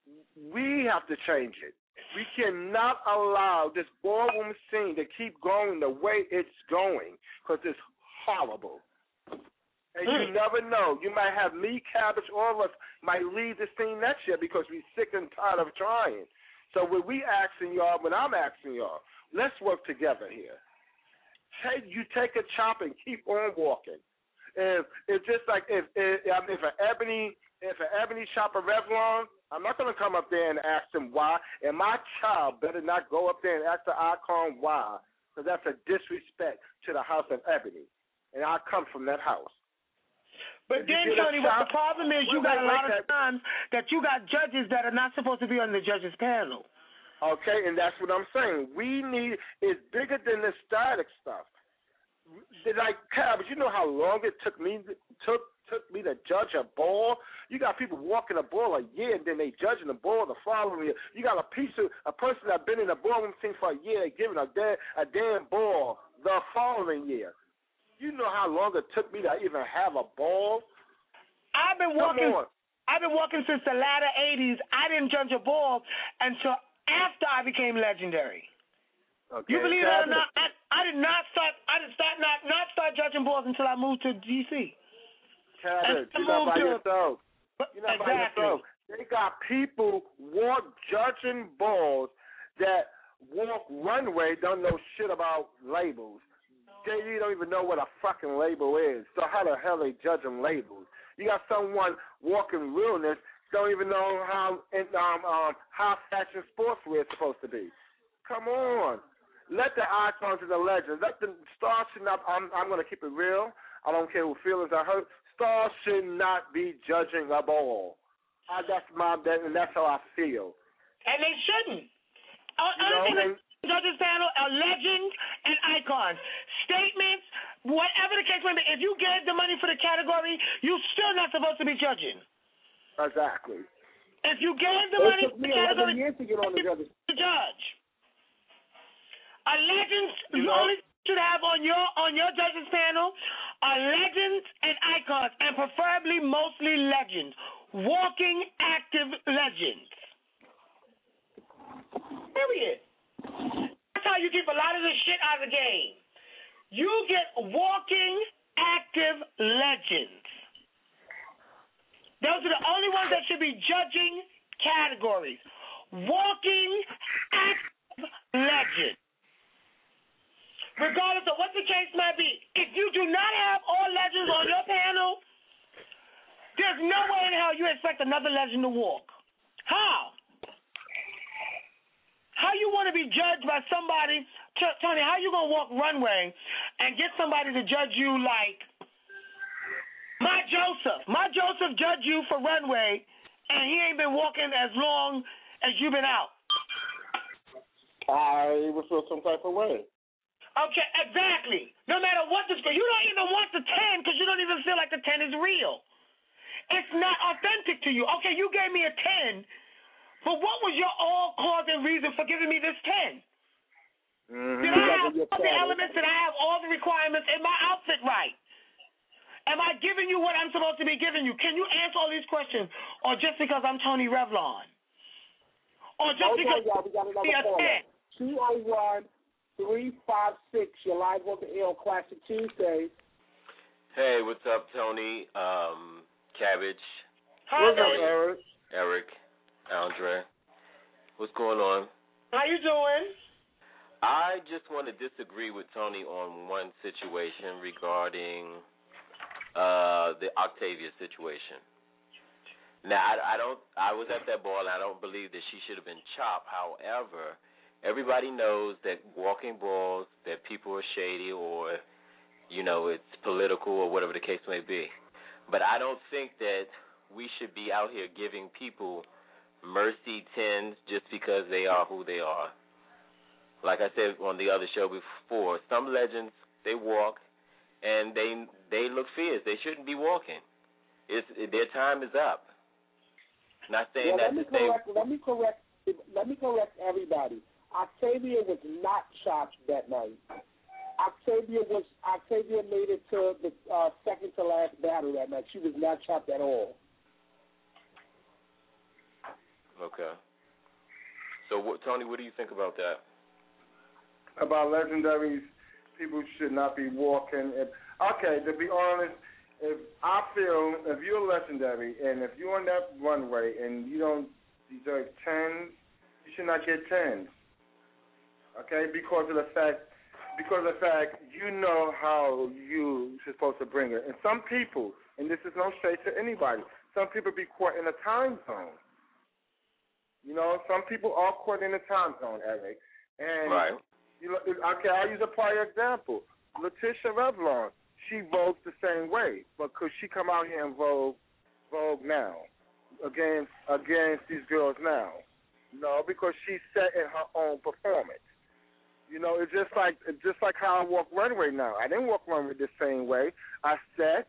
we have to change it. We cannot allow this ballroom scene to keep going the way it's going, because it's horrible. And you never know. You might have me, Cabbage, all of us might leave the scene next year because we're sick and tired of trying. So when I'm asking y'all, let's work together here. You take a chop and keep on walking. If it's just like if an ebony chop a Revlon, I'm not going to come up there and ask them why, and my child better not go up there and ask the icon why, because that's a disrespect to the house of Ebony, and I come from that house. But then, Tony, what the problem is, you got a lot of times that you got judges that are not supposed to be on the judges panel. Okay, and that's what I'm saying. It's bigger than the static stuff. Like, Cabbage, you know how long it took me to judge a ball? You got people walking a ball a year, and then they judging the ball the following year. You got a person that's been in the ballroom scene for a year giving a damn ball the following year. You know how long it took me to even have a ball? I've been walking since the latter 80s. I didn't judge a ball until after I became legendary. Okay. You believe it or not? I did not start judging balls until I moved to D.C. Cabbage, you're not by yourself. You're not by yourself. They got people judging balls that walk runway, don't know shit about labels. They don't even know what a fucking label is. So how the hell they judge them labels? You got someone walking realness, don't even know how fashion sportswear is supposed to be. Come on. Let the icons and the legends, let the stars should not, I'm going to keep it real. I don't care who feelings are hurt. Stars should not be judging a ball. That's how I feel. And they shouldn't. Judges panel are legends and icons. Statements, whatever the case may be, if you gave the money for the category, you're still not supposed to be judging. Exactly. If you gave the money for the category, years to get on the judge. A legends, you only should have on your judges panel are legends and icons, and preferably mostly legends. Walking, active legends. Period. That's how you keep a lot of this shit out of the game. You get walking, active legends. Those are the only ones that should be judging categories. Walking, active legends. Regardless of what the case might be, if you do not have all legends on your panel, there's no way in hell you expect another legend to walk. How? How you want to be judged by somebody, Tony, how you going to walk runway and get somebody to judge you like my Joseph? My Joseph judged you for runway, and he ain't been walking as long as you've been out. I would feel some type of way. Okay, exactly. No matter what you don't even want the 10 because you don't even feel like the 10 is real. It's not authentic to you. Okay, you gave me a 10. But what was your all-causing reason for giving me this 10? Mm-hmm. Did I have all the elements? Did I have all the requirements in my outfit right? Am I giving you what I'm supposed to be giving you? Can you answer all these questions? Or just because I'm Tony Revlon? Or just because we got another caller. 201-356. You're live on the air on Classic Tuesdays. Hey, what's up, Tony? Cabbage. Hi, what's up, Eric. Andre, what's going on? How you doing? I just want to disagree with Tony on one situation regarding the Octavia situation. Now, I was at that ball, and I don't believe that she should have been chopped. However, everybody knows that walking balls, that people are shady or, it's political or whatever the case may be. But I don't think that we should be out here giving people mercy 10s just because they are who they are. Like I said on the other show before, some legends, they walk, and they look fierce. They shouldn't be walking. Their time is up. Not saying that to say. Let me correct everybody. Octavia was not chopped that night. Octavia made it to the second to last battle that night. She was not chopped at all. Okay. So, Tony, what do you think about that? About legendaries, people should not be walking. Okay, to be honest, if you're legendary and if you're on that runway and you don't deserve 10s, you should not get 10s. Okay, because of the fact you know how you're supposed to bring it. And some people, and this is no shade to anybody, some people be caught in a time zone. Some people are caught in a time zone, Eric. And right. Okay, I'll use a prior example. Letitia Revlon, she votes the same way, but could she come out here and vote now against these girls now? No, because she's set in her own performance. It's just like how I walk runway now. I didn't walk runway the same way. I set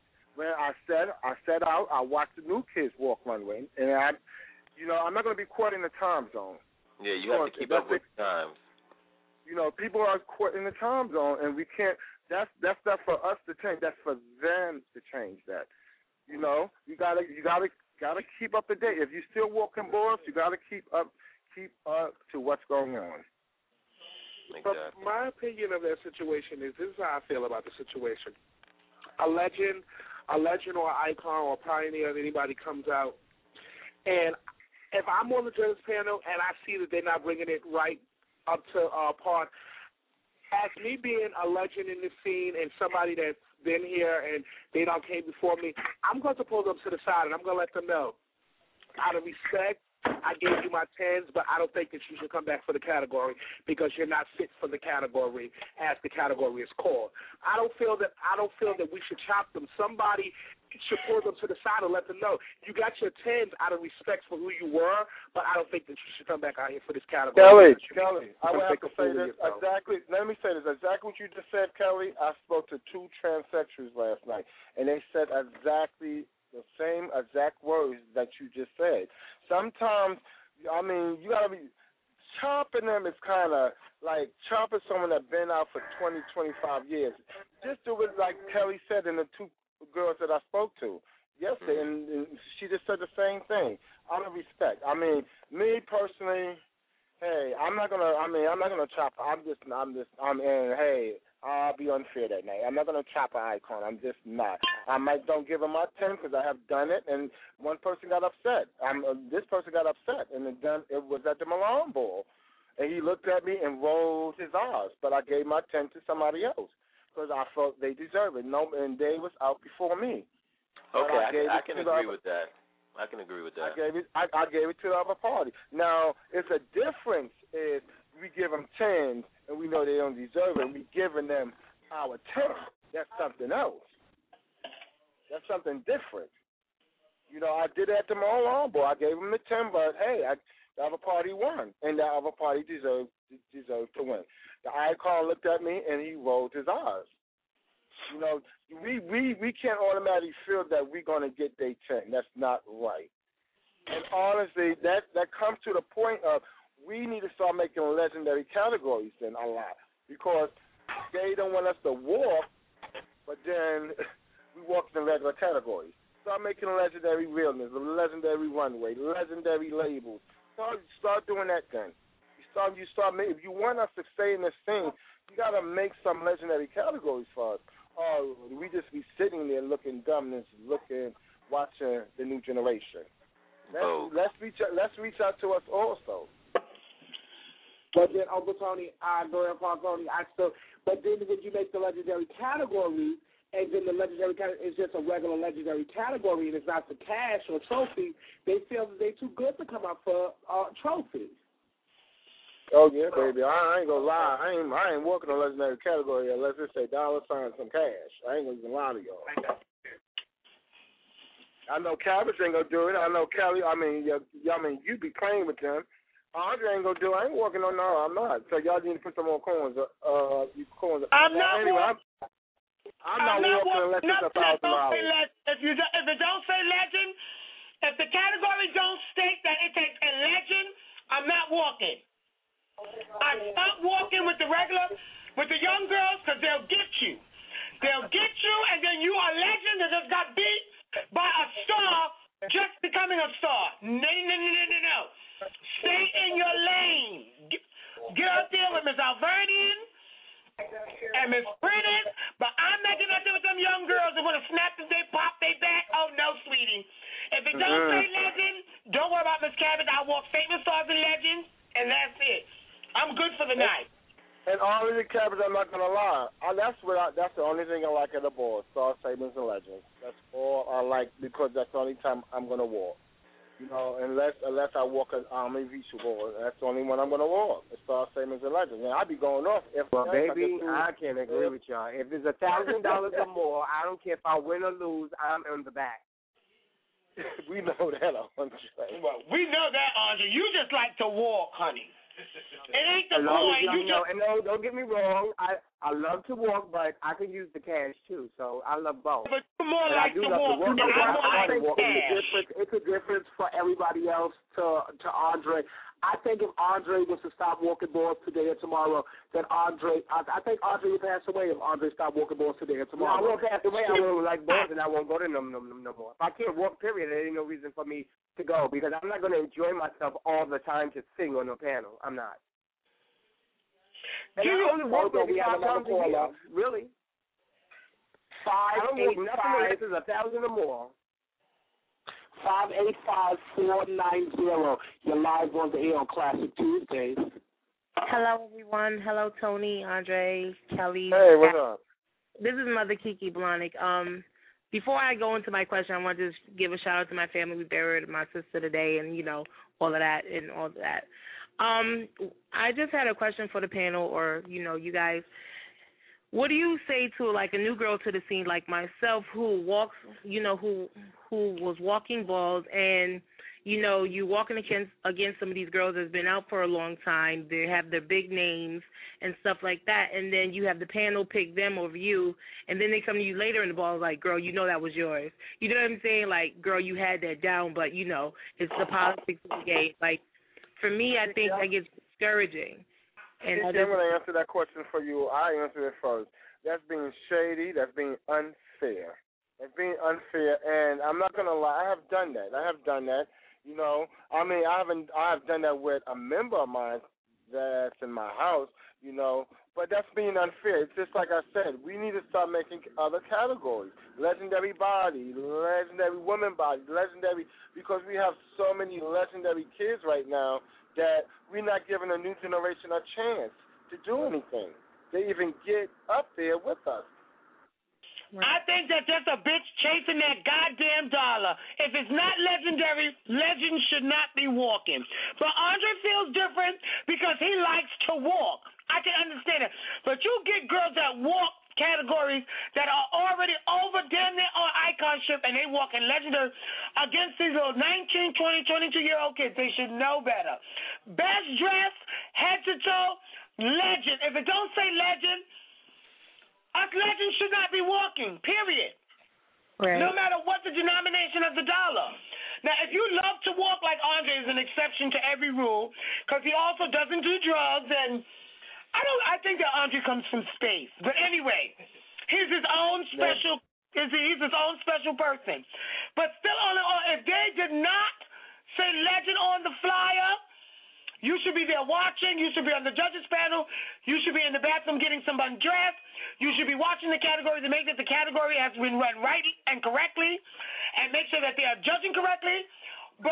out. I watched the new kids walk runway, and I'm not going to be caught in the time zone. Yeah, you have to keep up with the times. People are caught in the time zone, and we can't. That's not for us to change. That's for them to change that. You gotta keep up to date. If you're still walking balls, you gotta keep up to what's going on. Exactly. But my opinion of that situation is this is how I feel about the situation. A legend or icon or pioneer, anybody comes out, and if I'm on the judges panel and I see that they're not bringing it right up to par, as me being a legend in the scene and somebody that's been here and they don't came before me, I'm going to pull them to the side and I'm going to let them know, out of respect, I gave you my 10s, but I don't think that you should come back for the category because you're not fit for the category as the category is called. I don't feel that we should chop them. Somebody should pull them to the side and let them know you got your 10s out of respect for who you were, but I don't think that you should come back out here for this category. Kelly, I would have to say this exactly. Let me say this exactly what you just said, Kelly. I spoke to 2 transsexuals last night, and they said exactly the same exact words that you just said. Sometimes, you got to be chopping them is kind of like chopping someone that's been out for 20, 25 years. Just do it like Kelly said in the 2 girls that I spoke to yesterday, and she just said the same thing. Out of respect. Me personally, hey, I'm not gonna chop. Hey, I'll be unfair that night. I'm not gonna chop an icon. I'm just not. I don't give him my 10 because I have done it, and one person got upset. This person got upset, and it was at the Milan Ball, and he looked at me and rolled his eyes. But I gave my 10 to somebody else because I felt they deserve it. No, and they was out before me. Okay, I can agree with that. I can agree with that. I gave it to the other party. Now, it's a difference if we give them 10s and we know they don't deserve it, and we giving them our 10. That's something else. That's something different. I did that to my own boy. I gave him the 10, but hey, the other party won, and the other party deserved to win. The icon looked at me and he rolled his eyes. We can't automatically feel that we're going to get their 10. That's not right. And honestly, that comes to the point of we need to start making legendary categories then a lot, because they don't want us to walk, but then we walk in regular categories. Start making legendary realness, legendary runway, legendary labels. Start doing that then. You start making. If you want us to stay in this scene, you got to make some legendary categories for us. Or we just be sitting there looking dumb and watching the new generation. Let's reach out to us also. But then, Uncle Tony, Grandpa Tony, but then when you make the legendary category, and then the legendary category is just a regular legendary category, and it's not the cash or trophy, they feel that they're too good to come up for trophies. Oh yeah, baby. I ain't gonna lie. I ain't working on legendary category unless it say dollar sign some cash. I ain't gonna even lie to y'all. I know Cabbage ain't gonna do it. I know Kelly. You be playing with them. Andre ain't gonna do it. I ain't working on no. I'm not. So y'all need to put some more coins. I'm not. Anyway, I'm not working unless it's $1,000. If it don't say legend, if the category don't state that it takes a legend, I'm not walking. I stop walking with the young girls because they'll get you. They'll get you, and then you are a legend that just got beat by a star just becoming a star. No. Stay in your lane. Get out there with Miss Alvernian and Miss Prentice, but I'm not getting out there with them young girls that want to snap if they pop they back. Oh, no, sweetie. If it don't say legend, don't worry about Miss Cabbage. I walk famous stars and legends, and that's it. I'm good for the night. And all of the Cabbage, I'm not gonna lie. That's the only thing I like at the ball. Star Savings and Legends. That's all I like because that's the only time I'm gonna walk. You know, unless I walk an Army Visual ball, that's the only one I'm gonna walk. It's Star Savings and Legends. And I'd be going off baby, I can't agree with y'all. If it's $1,000 or more, I don't care if I win or lose. I'm on the back. We know that, Andre. Well, we know that, Andre. You just like to walk, honey. It ain't the point. No, don't get me wrong. I love to walk, but I can use the cash too. So I love both. But you're more like to walk. I think it's a difference for everybody else to Andre. I think if Andre was to stop walking balls today or tomorrow, then I think Andre would pass away if Andre stopped walking balls today or tomorrow. No, I won't pass away. I won't like balls, and I won't go to them no more. If I can't walk, period, there ain't no reason for me to go because I'm not going to enjoy myself all the time to sing on a panel. I'm not. And I only walk maybe 5 times a year. Really? 5, 8, nothing unless it's 1,000 or more. 585-490. You're live on the air on Classic Tuesdays. Hello, everyone. Hello, Tony, Andre, Kelly. Hey, what's up? This is Mother Kiki Blahnik. Before I go into my question, I want to just give a shout-out to my family. We buried my sister today and, all of that and all of that. I just had a question for the panel or, you guys. What do you say to, like, a new girl to the scene like myself who walks, who was walking balls and, you walking against some of these girls that's been out for a long time. They have their big names and stuff like that, and then you have the panel pick them over you, and then they come to you later in the ball like, girl, that was yours. You know what I'm saying? Like, girl, you had that down, but, it's the politics of the game. Like, for me, I think that gets discouraging. And I'm going to answer that question for you. I answer it first. That's being shady. That's being unfair. That's being unfair. And I'm not going to lie. I have done that. I have done that. I have done that with a member of mine that's in my house, but that's being unfair. It's just like I said, we need to start making other categories. Legendary body, legendary woman body, legendary, because we have so many legendary kids right now that we're not giving a new generation a chance to do anything. They even get up there with us. Right. I think that that's a bitch chasing that goddamn dollar. If it's not legendary, legends should not be walking. But Andre feels different because he likes to walk. I can understand it. But you get girls that walk categories that are already over damn near on iconship and they walk in legendary against these little 19, 20, 22-year-old kids. They should know better. Best dressed, head to toe, legend. If it don't say legend, us legends should not be walking, period. Right. No matter what the denomination of the dollar. Now, if you love to walk like Andre is an exception to every rule because he also doesn't do drugs, and I think that Andre comes from space. But anyway, he's his own special. He's his own special person. But still, if they did not say legend on the flyer, you should be there watching. You should be on the judges panel. You should be in the bathroom getting somebody dressed. You should be watching the categories and make that the category has been run right and correctly and make sure that they are judging correctly. But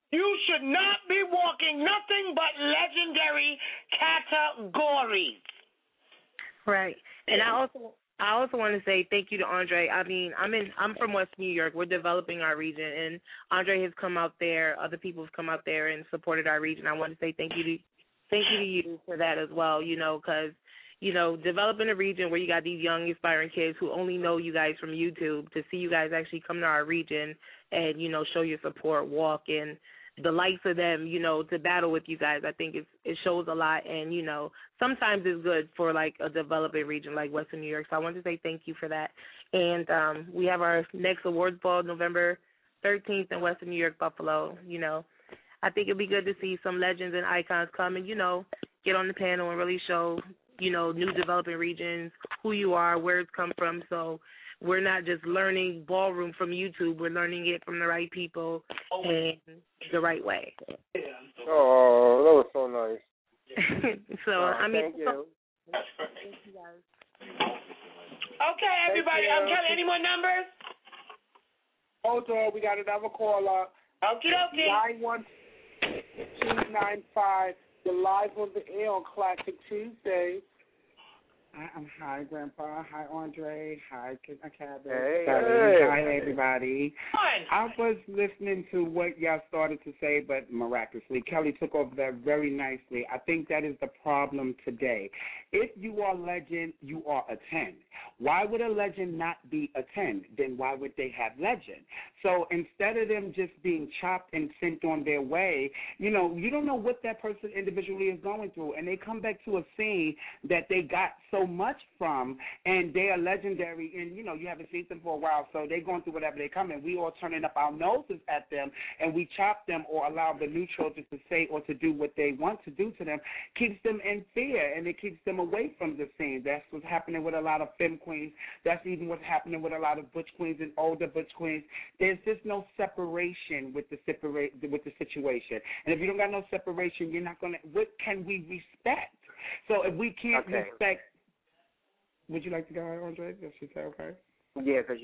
You should not be walking nothing but legendary categories. Right. And I also want to say thank you to Andre. I mean, I'm from West New York. We're developing our region, and Andre has come out there. Other people have come out there and supported our region. I want to say thank you to you for that as well. Because developing a region where you got these young, aspiring kids who only know you guys from YouTube, to see you guys actually come to our region and show your support, walk, and the likes of them, to battle with you guys, I think it shows a lot. And, sometimes it's good for, like, a developing region like Western New York. So I want to say thank you for that. And we have our next awards ball November 13th in Western New York, Buffalo. I think it'd be good to see some legends and icons come and, get on the panel and really show, new developing regions, who you are, where it's come from. So we're not just learning ballroom from YouTube. We're learning it from the right people and the right way. Oh, that was so nice. Thank you. Thank you guys. Okay, everybody. Kelly, any more numbers? Hold on, we got another caller. Okie dokie. 91295. You're live on the air on Classic Tuesday. Hi, Grandpa. Hi, Andre. Hi, Cabot. Hey. Hi, everybody. Fine. I was listening to what y'all started to say, but miraculously, Kelly took over that very nicely. I think that is the problem today. If you are a legend, you are a 10. Why would a legend not be a 10? Then why would they have legend? So instead of them just being chopped and sent on their way, you don't know what that person individually is going through, and they come back to a scene that they got so much from, and they are legendary, and, you haven't seen them for a while, so they're going through whatever they come in. We all turning up our noses at them, and we chop them or allow the new children to say or to do what they want to do to them, keeps them in fear, and it keeps them away from the scene. That's what's happening with a lot of femme queens. That's even what's happening with a lot of butch queens and older butch queens. There's just no separation with the situation. And if you don't got no separation, you're not going to, what can we respect? So if we can't respect, would you like to go ahead, Andre? Does she say okay? Yeah, because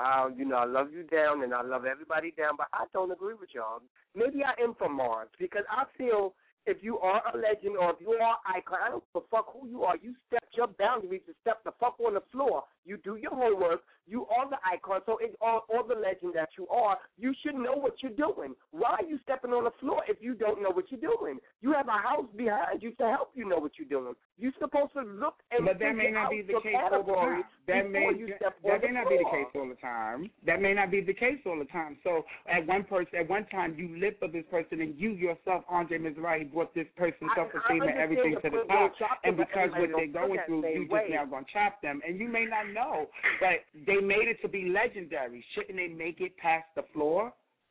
I love you down and I love everybody down, but I don't agree with y'all. Maybe I am from Mars because I feel if you are a legend or if you are an icon, I don't give a fuck who you are. You step your boundaries to step the fuck on the floor. You do your homework. You are the icon. So it's all the legend that you are. You should know what you're doing. Why are you stepping on the floor if you don't know what you're doing? You have a house behind you to help you know what you're doing. You're supposed to look and but that may not be the case all the time. That may not be the case all the time. That may not be the case all the time. So at one time, you lived for this person, and you yourself, Andre Mizrahi, brought this person's self-esteem and everything to the top. And because what they're going through, you just now going to chop them. And you may not know, but they made it to be legendary. Shouldn't they make it past the floor?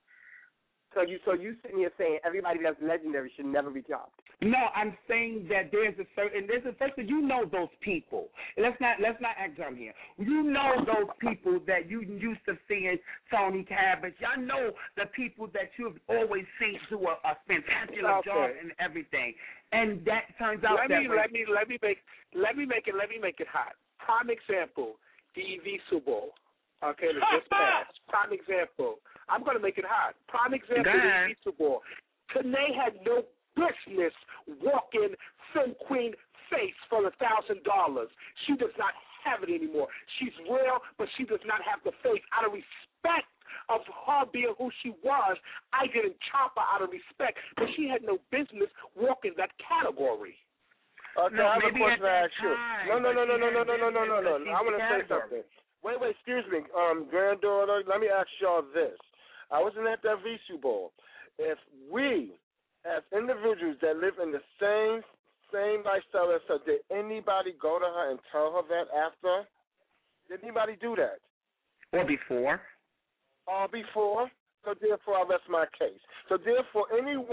So you sitting here saying everybody that's legendary should never be chopped? No, I'm saying that there's a person, those people. Let's not act dumb here. You know those people that you used to seeing Tony Cabot. Y'all know the people that you've always seen do a spectacular job and everything. And that turns out let me make it hot. Prime example, the Visu Bowl. Okay, that just passed. Prime example. I'm going to make it hot. Prime example, the Visu Bowl. Tanae had no business walking Femme Queen face for $1,000. She does not have it anymore. She's real, but she does not have the face. Out of respect of her being who she was, I didn't chop her out of respect, but she had no business walking that category. Okay, I have a question to ask you. No. I want to say something. Wait, excuse me, granddaughter. Let me ask y'all this. I wasn't at that Visu Bowl. If we, as individuals that live in the same lifestyle as her, did anybody go to her and tell her that after? Did anybody do that? Or before? Before. So therefore, I rest my case. So therefore,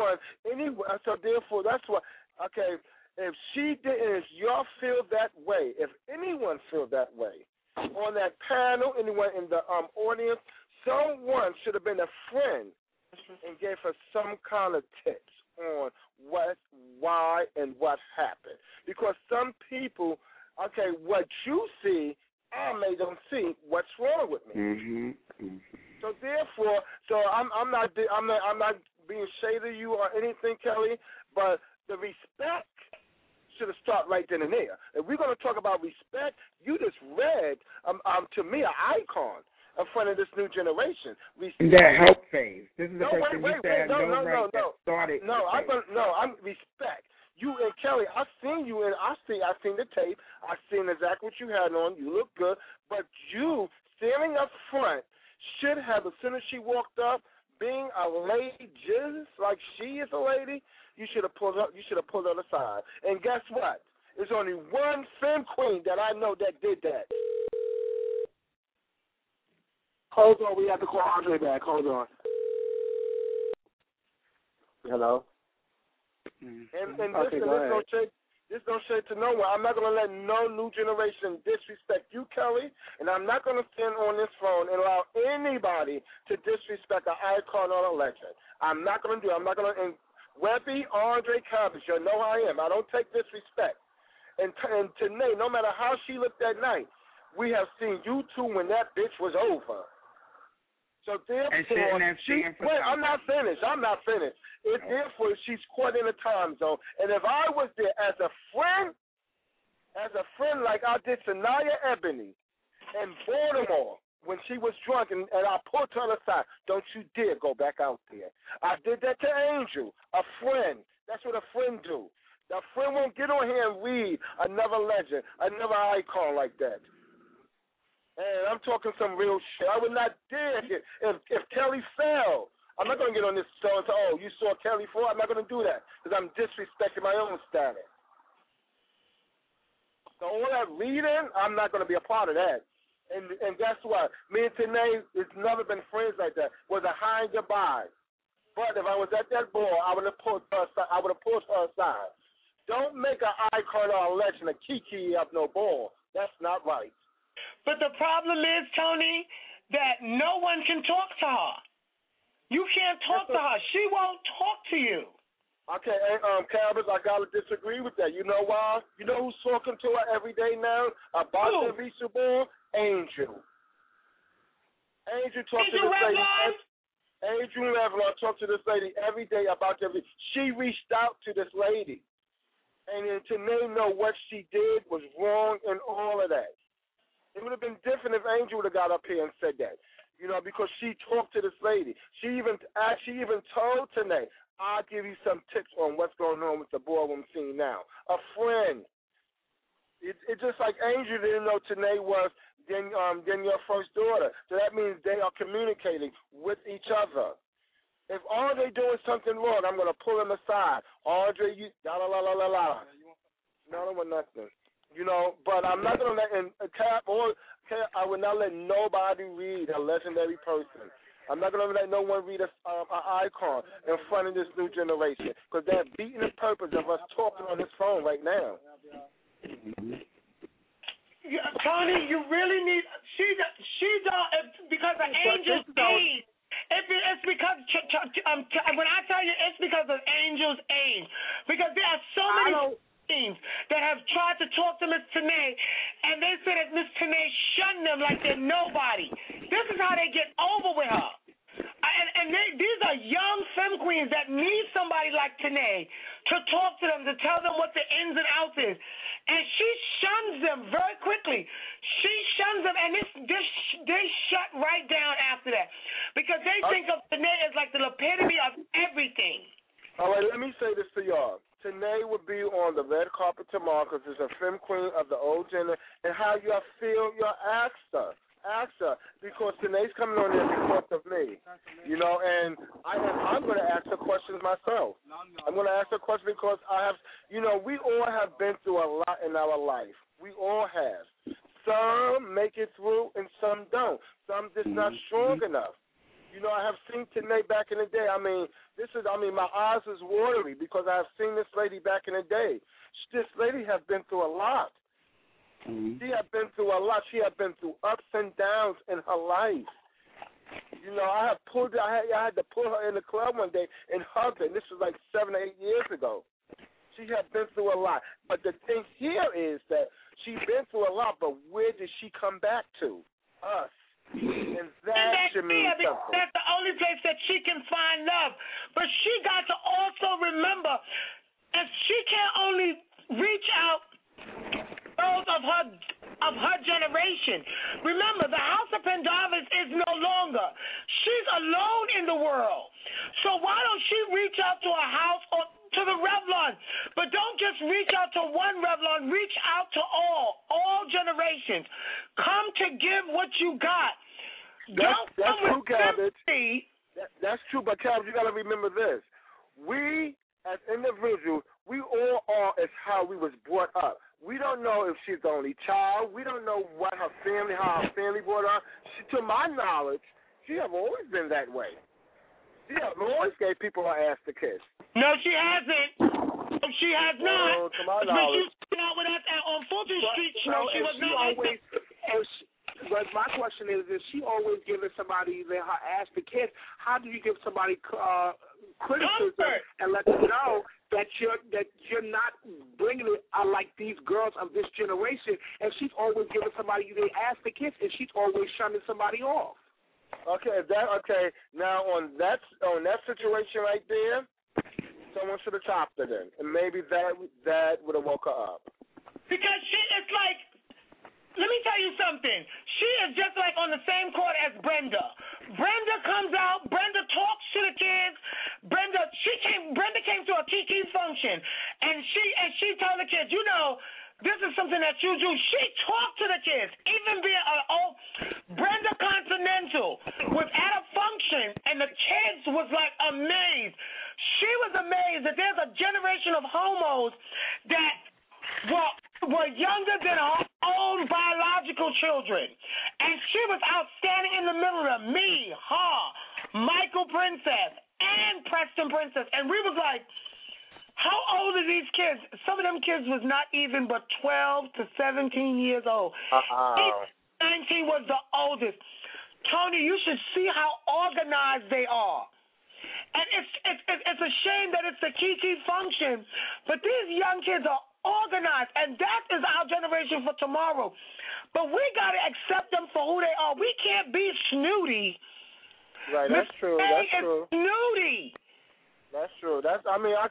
that's what. Okay, if she didn't, if y'all feel that way, if anyone feel that way, on that panel, anyone in the audience, someone should have been a friend and gave her some kind of tips on why, and what happened. Because some people, okay, what you see, I may don't see what's wrong with me. Mm-hmm. So therefore, I'm not being shady to you or anything, Kelly, but the respect should have started right then and there. If we're going to talk about respect, you just read, to me, an icon in front of this new generation. That help phase. This is the person wait, you said no. Started. I'm respect. You and Kelly, I seen you, and I seen the tape. I seen exactly what you had on. You look good, but you standing up front should have, as soon as she walked up, being a lady, just like she is a lady, you should have pulled her aside. And guess what? There's only one femme queen that I know that did that. Hold on, we have to call Andre back. Hold on. Hello. And this don't shade to no one. I'm not going to let no new generation disrespect you, Kelly, and I'm not going to stand on this phone and allow anybody to disrespect an icon or a legend. I'm not going to do it. I'm not going to. And Webby, Andre, Cabbage, you know how I am. I don't take disrespect. And Tanae, no matter how she looked that night, we have seen you two when that bitch was over. So therefore, I'm not finished. It's therefore she's caught in a time zone. And if I was there as a friend like I did Sanaya Ebony in Baltimore when she was drunk, and I pulled her aside, don't you dare go back out there. I did that to Angel, a friend. That's what a friend do. A friend won't get on here and read another legend, another icon like that. And I'm talking some real shit. I would not dare if Kelly fell. I'm not going to get on this show and say, oh, you saw Kelly fall. I'm not going to do that because I'm disrespecting my own status. So all that reading, I'm not going to be a part of that. And guess what? Me and Tanae has never been friends like that. Was a high and goodbye. But if I was at that ball, I would have pulled her aside. Don't make an icon or a legend a kiki up no ball. That's not right. But the problem is, Tony, that no one can talk to her. You can't talk to her. She won't talk to you. Okay, Cabbage, I got to disagree with that. You know why? You know who's talking to her every day now about the Visa Ball? Angel. Angel talks to this lady. Angel Revlon talks to this lady every day about everything. She reached out to this lady. And to name know what she did was wrong and all of that. It would have been different if Angel would have got up here and said that, because she talked to this lady. She even told Tanae, I'll give you some tips on what's going on with the ballroom scene now. A friend. It's just like Angel didn't know Tanae was then your first daughter. So that means they are communicating with each other. If Andre doing something wrong, I'm going to pull him aside. Andre, you la. No, nothing. But I'm not going to let I would not let nobody read a legendary person. I'm not going to let no one read an icon in front of this new generation because they're beating the purpose of us talking on this phone right now. Yeah, Tony, you really need. She don't because of Angel's age. It's because when I tell you, it's because of Angel's age. Because there are so many teams that have tried to talk to Miss Tanae, and they say that Miss Tanae shunned them like they're nobody. This is how they get over with her. And these are young femme queens that need somebody like Tanae to talk to them, to tell them what the ins and outs is. And she shuns them very quickly. She shuns them, and they shut right down after that because they think of Tanae as like the epitome of everything. All right, let me say this to y'all. Tanae will be on the red carpet tomorrow because it's a femme queen of the old gender. And how y'all feel, y'all ask her. Ask her, because Tanae's coming on there because of me, and I'm going to ask her questions myself. I'm going to ask her questions because I have, we all have been through a lot in our life. We all have. Some make it through and some don't. Some just not strong enough. I have seen Tanae back in the day. My eyes is watery because I have seen this lady back in the day. This lady has been through a lot. She had been through a lot. She had been through ups and downs in her life. I had to pull her in the club one day and hug her. And this was like 7 or 8 years ago. She had been through a lot. But the thing here is that she's been through a lot, but where did she come back to? Us. And that should mean something. That's the only only place that she can find love. But she got to also remember, if she can't only reach out those of her generation. Remember, the House of Pendarvis is no longer. She's alone in the world. So why don't she reach out to a house or to the Revlon? But don't just reach out to one Revlon. Reach out to all generations. Come to give what you got. That's true, Cabbage. That's true, but Cabbage, you got to remember this. We, as individuals, we all are as how we was brought up. We don't know if she's the only child. We don't know how her family brought her up. To my knowledge, she have always been that way. She have always gave people her ass to kiss. No, she hasn't. She has not. To my knowledge. But she out with us on Fulton Street. No, she was not always. But my question is she always giving somebody her ass to kiss? How do you give somebody criticism and let them know that you're not bringing it like these girls of this generation? And she's always giving somebody their ass to kiss, and she's always shunning somebody off. Okay. Now on that situation right there, someone should have chopped it in, and maybe that would have woke her up. Because it's like. Let me tell you something. She is just like on the same court as Brenda. Brenda comes out. Brenda talks to the kids. Brenda came to a Kiki function, and she told the kids, this is something that you do. She talked to the kids, even being Brenda Continental was at a function, and the kids was like amazed. She was amazed that there's a generation of homos that were younger than her own biological children. And she was outstanding in the middle of me, her, Michael Princess, and Preston Princess. And we was like, how old are these kids? Some of them kids was not even but 12 to 17 years old. 19 was the oldest. Tony, you should see how organized they are. And it's a shame that it's the Kiki function, but these young kids are organized, and that is our generation for tomorrow. But we got to accept them for who they are. We can't be snooty. Right, that's true. That's true. Snooty. That's true. I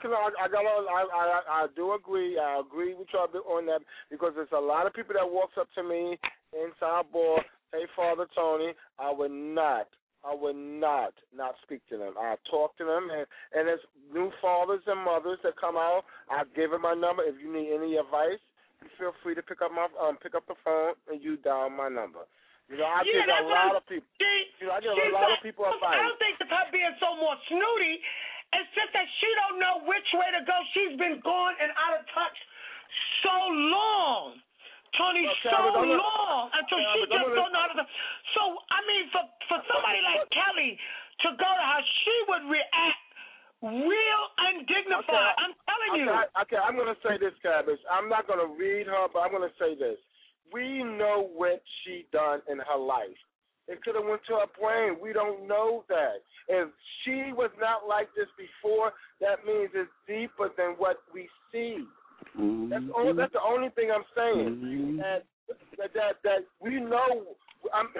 do agree. I agree with you on that because there's a lot of people that walks up to me inside ball, hey, Father Tony, I would not speak to them. I talk to them, and there's new fathers and mothers that come out. I give them my number. If you need any advice, you feel free to pick up the phone and you dial my number. I give a lot of people. I give a lot of people advice. I don't think it's her being so more snooty. It's just that she don't know which way to go. She's been gone and out of touch so long. Tony, long until she just don't know how to. So, I mean, for somebody like Kelly to go to her, she would react real undignified. Okay. I'm telling you. Okay, I'm going to say this, Cabbage. I'm not going to read her, but I'm going to say this. We know what she done in her life. It could have went to her brain. We don't know that. If she was not like this before, that means it's deeper than what we see. Mm-hmm. That's the only thing I'm saying. Mm-hmm. That we know. I'm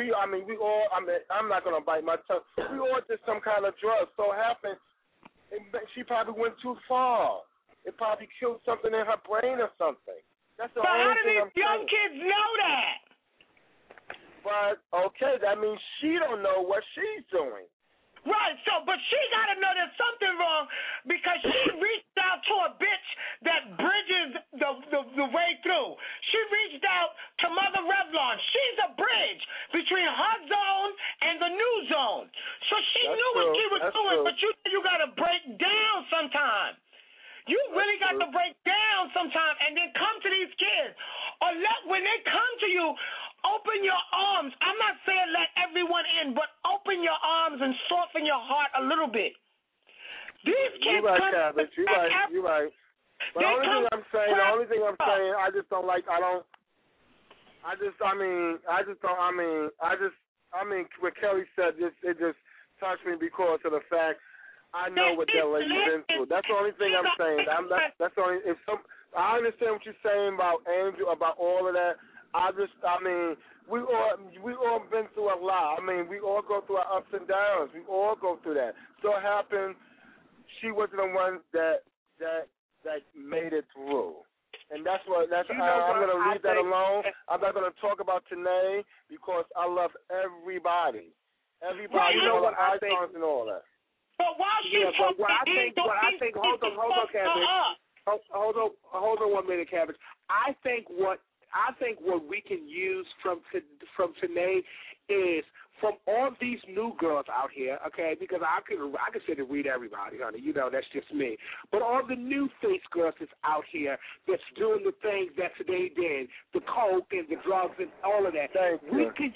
not gonna bite my tongue. We all did some kind of drug. So happened, she probably went too far. It probably killed something in her brain or something. That's the only thing I'm saying. But how do these young kids know that? But okay, that means she don't know what she's doing. Right, but she got to know there's something wrong because she reached out to a bitch that bridges the way through. She reached out to Mother Revlon. She's a bridge between her zone and the new zone. So she knew what she was doing, but you got to break down sometime. You really got to break down sometime and then come to these kids. Or when they come to you, open your arms. I'm not saying let everyone in, but open your arms and soften your heart a little bit. These kids You're right. But the only thing I'm saying, I just don't like, what Kelly said, it just touched me because of the fact I know what that lady's been through. That's the only thing I'm saying. I understand what you're saying about Angel, about all of that. we all been through a lot. I mean, we all go through our ups and downs. We all go through that. So it happened. She wasn't the one that made it through. And I'm going to leave that alone. I'm not going to talk about Tanae because I love everybody. Everybody, all the icons and all that. But while she's hold on 1 minute, Cabbage. I think what we can use from Tanae is from all these new girls out here, okay, because I could sit and read everybody, honey. You know, that's just me. But all the new face girls that's out here that's doing the things that Tanae did, the coke and the drugs and all of that. We can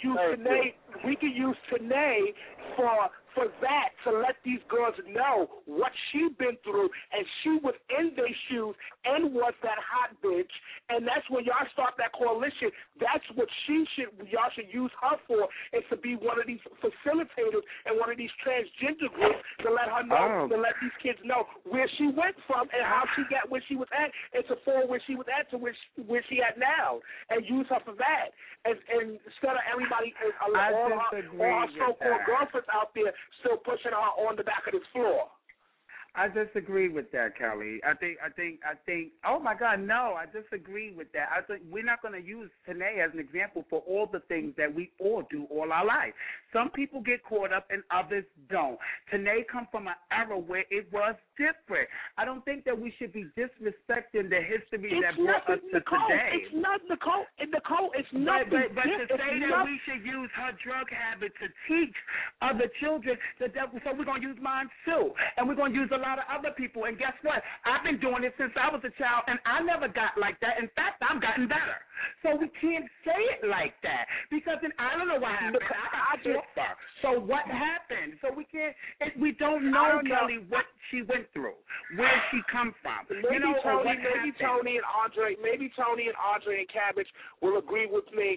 use Tanae for that, to let these girls know what she's been through, and she was in their shoes and was that hot bitch, and that's when y'all start that coalition. That's what y'all should use her for, is to be one of these facilitators and one of these transgender groups to let her know, to let these kids know where she went from and how she got where she was at, and to fall where she was at to where she at now, and use her for that. And instead of everybody, all her so-called girlfriends out there still pushing her on the back of this floor. I disagree with that, Kelly. I think. Oh my God, no! I disagree with that. I think we're not going to use Tanae as an example for all the things that we all do all our life. Some people get caught up and others don't. Tanae come from an era where it was different. I don't think that we should be disrespecting the history that brought us to today. It's not Nicole. Nicole, it's nothing. But to say that we should use her drug habit to teach other children the devil, so we're going to use mine too, and we're going to use a lot of other people. And guess what? I've been doing it since I was a child, and I never got like that. In fact, I've gotten better. So we can't say it like that because I don't know what happened. I just So what happened? So we can't. We don't know, Kelly, what she went through, where she come from. Maybe Tony and Andre and Cabbage will agree with me.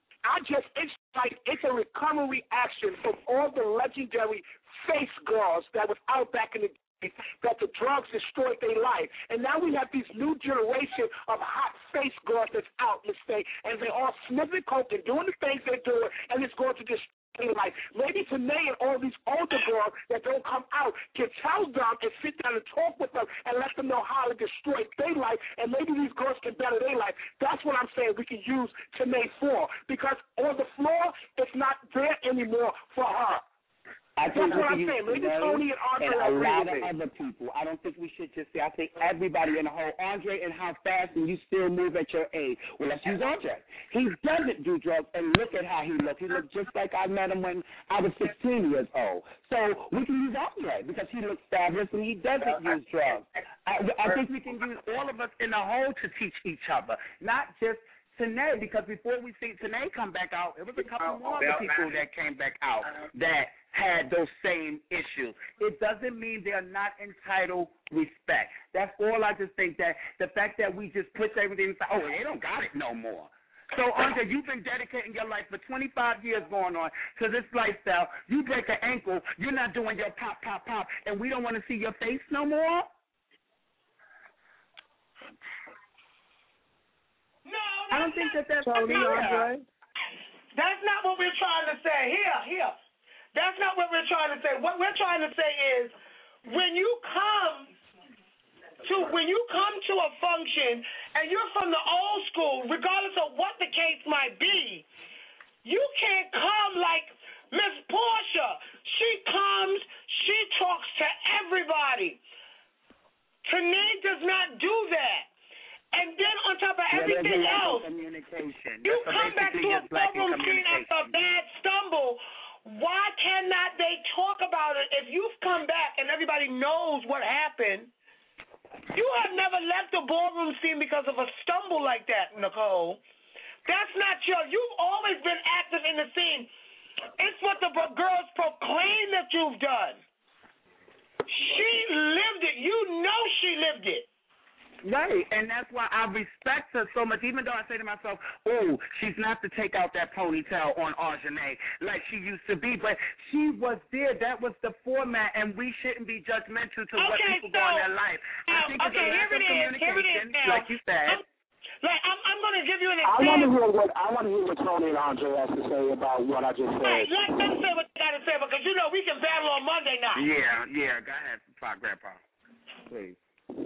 It's a recovery action from all the legendary face girls that was out back in the day, that the drugs destroyed their life. And now we have these new generation of hot face girls that's out, and they're all sniffing coke and doing the things they're doing, and it's going to destroy their life. Maybe Tanae and all these older girls that don't come out can tell them and sit down and talk with them and let them know how to destroy their life, and maybe these girls can better their life. That's what I'm saying we can use Tanae for, because on the floor, it's not there anymore for her. I think that's what I'm saying. Maybe Tony and Andre and a lot of other people. I don't think we should just say, I think everybody in the whole. Andre, and how fast and you still move at your age. Well, let's use Andre. He doesn't do drugs, and look at how he looks. He looks just like I met him when I was 16 years old. So we can use Andre because he looks fabulous and he doesn't use drugs. I think we can use all of us in the whole to teach each other, not just Tanae, because before we see Tanae come back out, it was a couple more other people that came back out that had those same issues. It doesn't mean they're not entitled respect. That's all. I just think that the fact that we just push everything and say, they don't got it no more. So, Andre, you've been dedicating your life for 25 years going on to this lifestyle. You break an ankle, you're not doing your pop, pop, pop, and we don't want to see your face no more? No, I don't think that's Tony, Andre. That's not what we're trying to say. Here. That's not what we're trying to say. What we're trying to say is when you come to a function and you're from the old school, regardless of what the case might be, you can't come like Miss Portia. She comes, she talks to everybody. Tanae does not do that. And then on top of everything else, you come back to a ballroom scene after a bad stumble. Why cannot they talk about it? If you've come back and everybody knows what happened, you have never left the ballroom scene because of a stumble like that, Nicole. That's not you've always been active in the scene. It's what the girls proclaim that you've done. She lived it. You know she lived it. Right, and that's why I respect her so much, even though I say to myself, she's not to take out that ponytail on Arjane like she used to be, but she was there. That was the format, and we shouldn't be judgmental to what people do in their life. I think it's a lack of communication, like you said. Like, I'm going to give you an I example. want to hear what Tony and Andre has to say about what I just said. Right, let them say what they got to say, because you know we can battle on Monday night. Yeah. Go ahead, Grandpa. Please.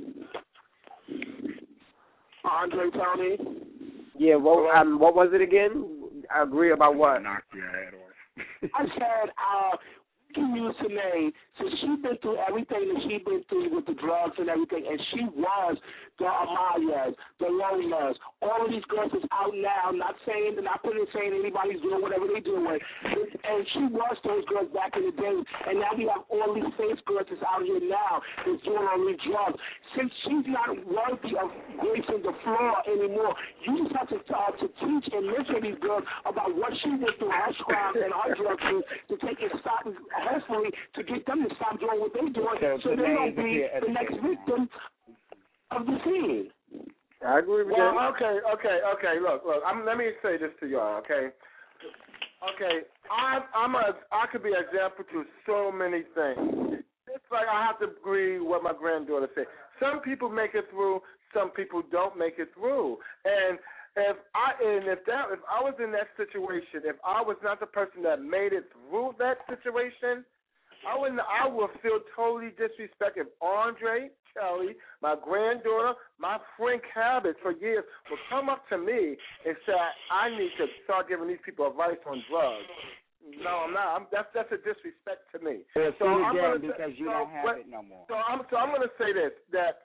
Andre, Tony. Yeah. What was it again? I agree about what? Knock your head off. I said, can use Tanae, since she's been through everything that she's been through with the drugs and everything, and she was the Amayas, the Lolas, all of these girls is out now, not saying anybody's doing whatever they're doing, and she was those girls back in the day, and now we have all these face girls that's out here now that's doing all these drugs. Since she's not worthy of gracing the floor anymore, you just have to teach and mentor these girls about what she went through, her crimes and her drug use, to take it stop, hopefully to get them to stop doing what they're doing, so they don't be the next victim of the scene. I agree with that. Well, okay. Look. Let me say this to y'all. Okay. I could be an example to so many things. It's like I have to agree with what my granddaughter said. Some people make it through. Some people don't make it through. And if I was in that situation, if I was not the person that made it through that situation, I would feel totally disrespected. If Andre, Kelly, my granddaughter, my friend Cabot for years would come up to me and say, I need to start giving these people advice on drugs. No, I'm not. That's a disrespect to me. So I'm going to because you don't have it no more. So I'm going to say this, that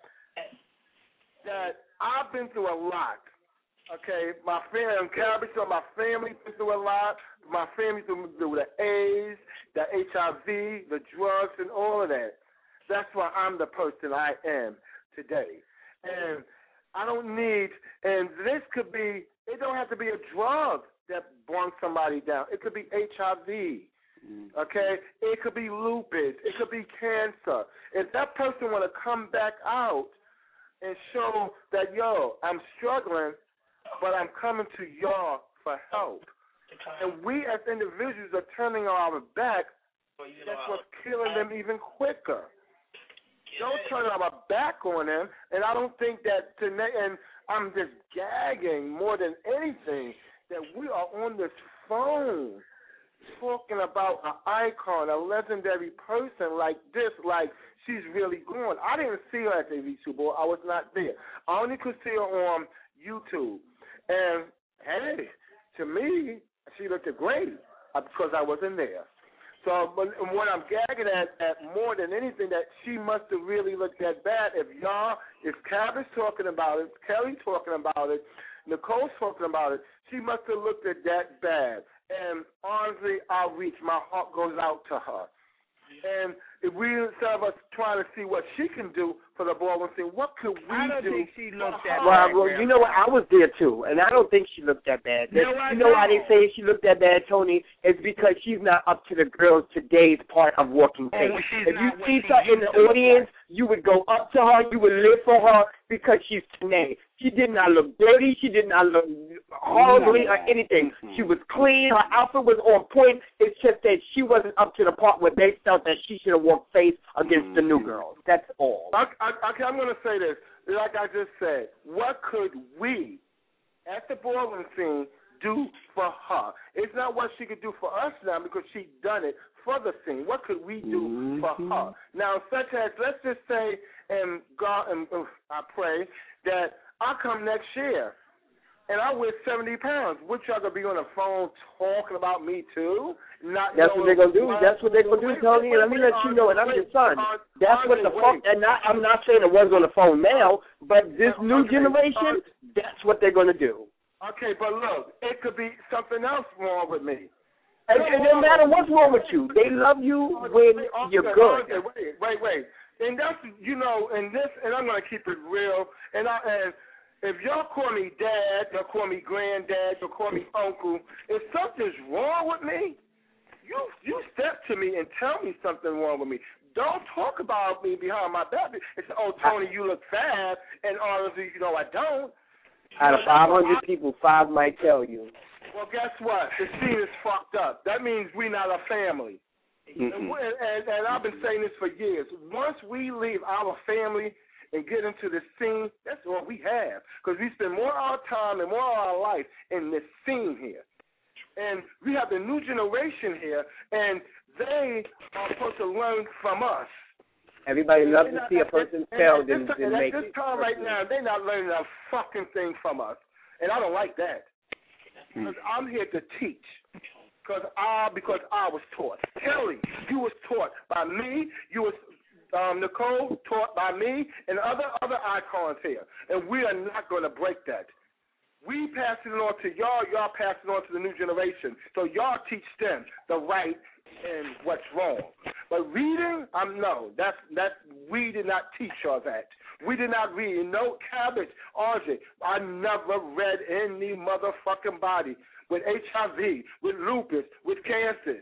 I've been through a lot. Okay, my family, my family been through a lot. My family through the AIDS, the HIV, the drugs, and all of that. That's why I'm the person I am today. And I don't need, and this could be, it don't have to be a drug that brings somebody down. It could be HIV. Okay? It could be lupus. It could be cancer. If that person want to come back out and show that, I'm struggling, but I'm coming to y'all for help. And we as individuals are turning our back. That's what's killing them even quicker. Don't turn our back on them. And I don't think that tonight, and I'm just gagging more than anything, that we are on this phone talking about an icon, a legendary person like this, like she's really gone. I didn't see her at the V2 Ball. I was not there. I only could see her on YouTube. And, hey, to me, she looked great because I wasn't there. So what I'm gagging at more than anything, that she must have really looked that bad. If Cabot's talking about it, Kelly talking about it, Nicole's talking about it, she must have looked at that bad. And honestly, my heart goes out to her. And if we, instead of us trying to see what she can do for the ball, we're saying, what could we do? I don't think she looked that bad. Well, you know what? I was there, too, and I don't think she looked that bad. You know why they say she looked that bad, Tony? It's because she's not up to the girls today's part of walking face. If you see her in the audience, you would go up to her, you would live for her because she's Tanae. She did not look dirty. She did not look horribly or anything. She was clean. Her outfit was on point. It's just that she wasn't up to the part where they felt that she should have walked face against the new girls. That's all. Okay, I'm going to say this. Like I just said, what could we, at the ballroom scene, do for her? It's not what she could do for us now because she done it for the scene. What could we do for her? Now, such as, let's just say, and God, and I pray that I come next year and I weigh 70 pounds. What, y'all going to be on the phone talking about me too? That's what they're going to do. That's what they're going to do, Tony. And let me let you know, and I'm your son. That's what the fuck, and I'm not saying it was on the phone now, but this new generation, that's what they're going to do. Okay, but look, it could be something else wrong with me. And it doesn't matter what's wrong with you. They love you when you're good. Wait. And that's, and this, and I'm going to keep it real, and if y'all call me dad, y'all call me granddad, y'all call me uncle, if something's wrong with me, you step to me and tell me something wrong with me. Don't talk about me behind my back. It's, Tony, you look fat, and honestly, I don't. Out of 500 people, 5 might tell you. Well, guess what? The scene is fucked up. That means we're not a family. And I've been saying this for years. Once we leave our family, and get into the scene, that's all we have. Because we spend more of our time and more of our life in this scene here. And we have the new generation here, and they are supposed to learn from us. Everybody loves to see a person fail than make it. At this time right now, they're not learning a fucking thing from us. And I don't like that. Because I'm here to teach. Because I was taught. Kelly, you was taught by me. You was Nicole taught by me and other icons here. And we are not going to break that. We pass it on to y'all. Y'all pass it on to the new generation. So y'all teach them the right and what's wrong. But reading, no. That's we did not teach y'all that. We did not read. No cabbage, RJ. I never read any motherfucking body with HIV, with lupus, with cancer.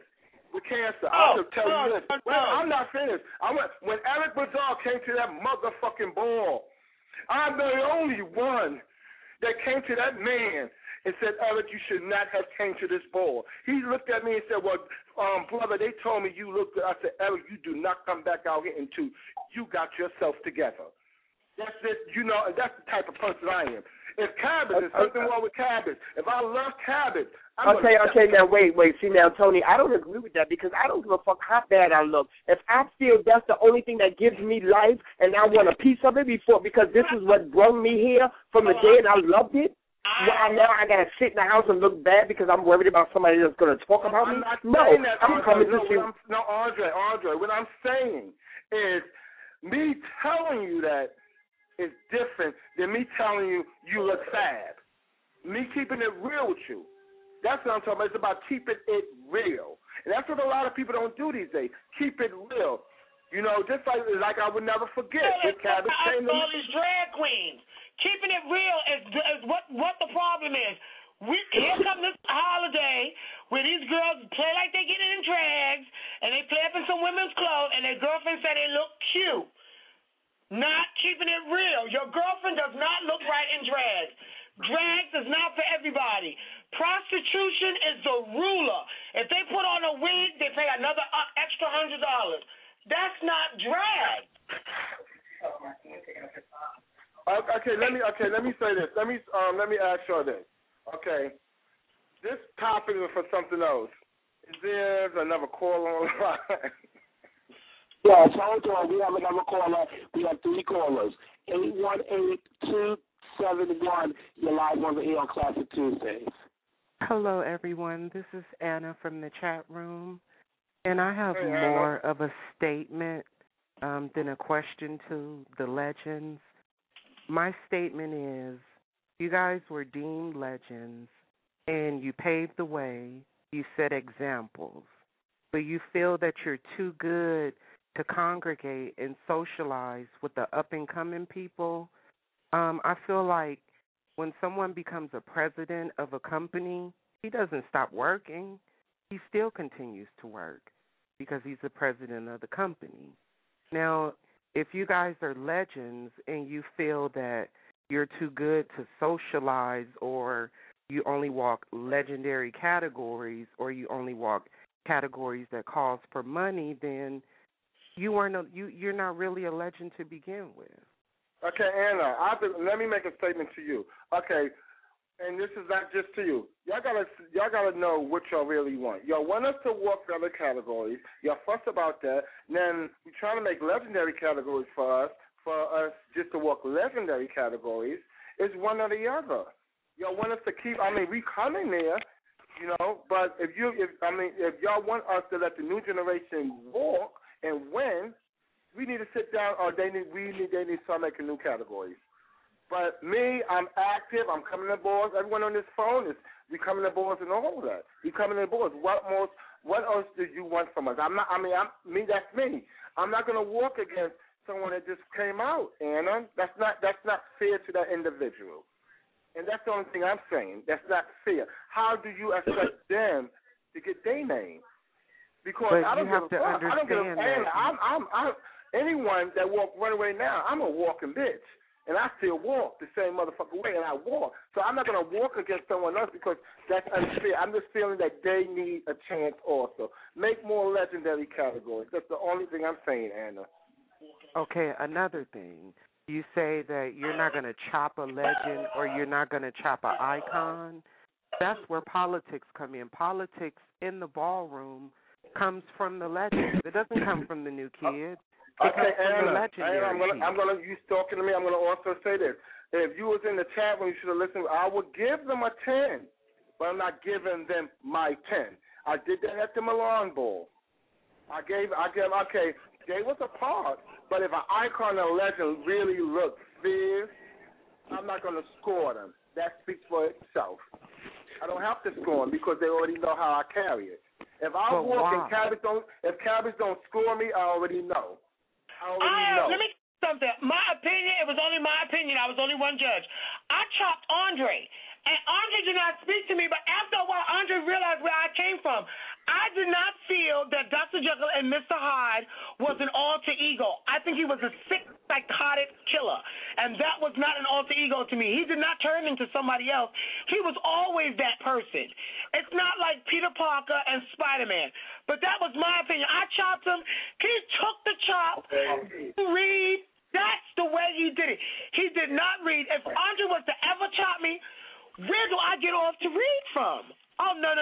I can tell you this. Well, I'm not finished. When Eric Bazaar came to that motherfucking ball, I'm the only one that came to that man and said, Eric, you should not have came to this ball. He looked at me and said, well, brother, they told me you looked good. I said, Eric, you do not come back out here until you got yourself together. That's it. You know, that's the type of person I am. If Cabbage, there's something wrong with Cabbage. If I love Cabbage, Okay, now wait. See, now, Tony, I don't agree with that because I don't give a fuck how bad I look. If I feel that's the only thing that gives me life and I want a piece of it because this is what brought me here from the day and I loved it, now I got to sit in the house and look bad because I'm worried about somebody that's going to talk about me? No, I'm coming to see. No, Andre, what I'm saying is me telling you that is different than me telling you you look sad. Me keeping it real with you. That's what I'm talking about. It's about keeping it real. And that's what a lot of people don't do these days. Keep it real. You know, just like I would never forget. All these drag queens. Keeping it real is what the problem is. Here comes this holiday where these girls play like they get in drags and they play up in some women's clothes and their girlfriend say they look cute. Not keeping it real. Your girlfriend does not look right in drags. Drags is not for everybody. Prostitution is the ruler. If they put on a wig, they pay another extra $100. That's not drag. Okay, let me say this. Let me ask you this. Okay, this topic is for something else. Is there another caller on the line? Yes, hold on. We have another caller. We have 3 callers. 818-271. You're live on the air on Classic Tuesdays. Hello, everyone. This is Anna from the chat room, and I have more of a statement than a question to the legends. My statement is, you guys were deemed legends, and you paved the way. You set examples, but you feel that you're too good to congregate and socialize with the up-and-coming people. I feel like when someone becomes a president of a company, he doesn't stop working. He still continues to work because he's the president of the company. Now, if you guys are legends and you feel that you're too good to socialize or you only walk legendary categories or you only walk categories that calls for money, then you're not really a legend to begin with. Okay, Anna, let me make a statement to you. Okay, and this is not just to you. Y'all gotta know what y'all really want. Y'all want us to walk the other categories. Y'all fuss about that. And then we trying to make legendary categories for us just to walk legendary categories. It's one or the other. Y'all want us to keep. We come in there, you know. But if y'all want us to let the new generation walk and win, we need to sit down, or they need to start making new categories. But me, I'm active. I'm coming to boards. Everyone on this phone we coming to boards and all of that. We coming to boards. What else do you want from us? That's me. I'm not going to walk against someone that just came out, Anna. That's not fair to that individual. And that's the only thing I'm saying. That's not fair. How do you expect them to get their name? Because but I don't you have give a to fuck. I don't give a fuck. Anyone that run away now, I'm a walking bitch. And I still walk the same motherfucking way, and I walk. So I'm not going to walk against someone else because that's unfair. I'm just feeling that they need a chance also. Make more legendary categories. That's the only thing I'm saying, Anna. Okay, another thing. you say that you're not going to chop a legend or you're not going to chop an icon. That's where politics come in. Politics in the ballroom comes from the legends. It doesn't come from the new kid. Okay, Anna, you talking to me, I'm going to also say this. If you was in the chat room, you should have listened. I would give them a 10, but I'm not giving them my 10. I did that at the Milan Ball. They was a part, but if an icon or legend really looks fierce, I'm not going to score them. That speaks for itself. I don't have to score them because they already know how I carry it. If I walk and Cabbage don't score me, I already know. Let me something. My opinion, it was only my opinion. I was only one judge. I chopped Andre, and Andre did not speak to me, but after a while, Andre realized where I came from. I did not feel that Dr. Jekyll and Mr. Hyde was an alter ego. I think he was a sick, psychotic killer, and that was not an alter ego to me. He did not turn into somebody else. He was always that person. It's not like Peter Parker and Spider-Man, but that was my opinion. I chopped him. He took the chop, read. That's the way he did it. He did not read. If Andre was to ever chop me, where do I get off to read from? Oh, no.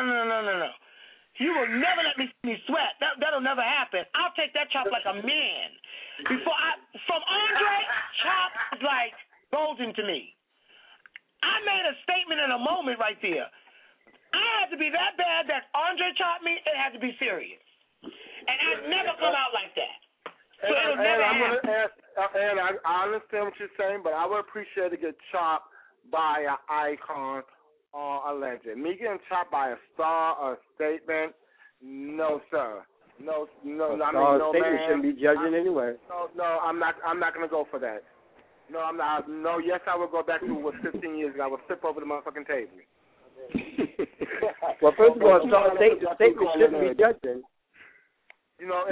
You will never let me sweat. That'll never happen. I'll take that chop like a man. From Andre, chop is like golden to me. I made a statement in a moment right there. I had to be that bad that Andre chopped me. It had to be serious. And I'd never come out like that. So it'll never happen. And I understand what you're saying, but I would appreciate to get chopped by an icon or a legend. Me getting chopped by a star or a statement, no, sir. No, statement shouldn't be judging anyway. No, I'm not going to go for that. No, I'm not. No, yes, I will go back to what 15 years ago. I will flip over the motherfucking table. Well, first of all, statement shouldn't be judging. You know,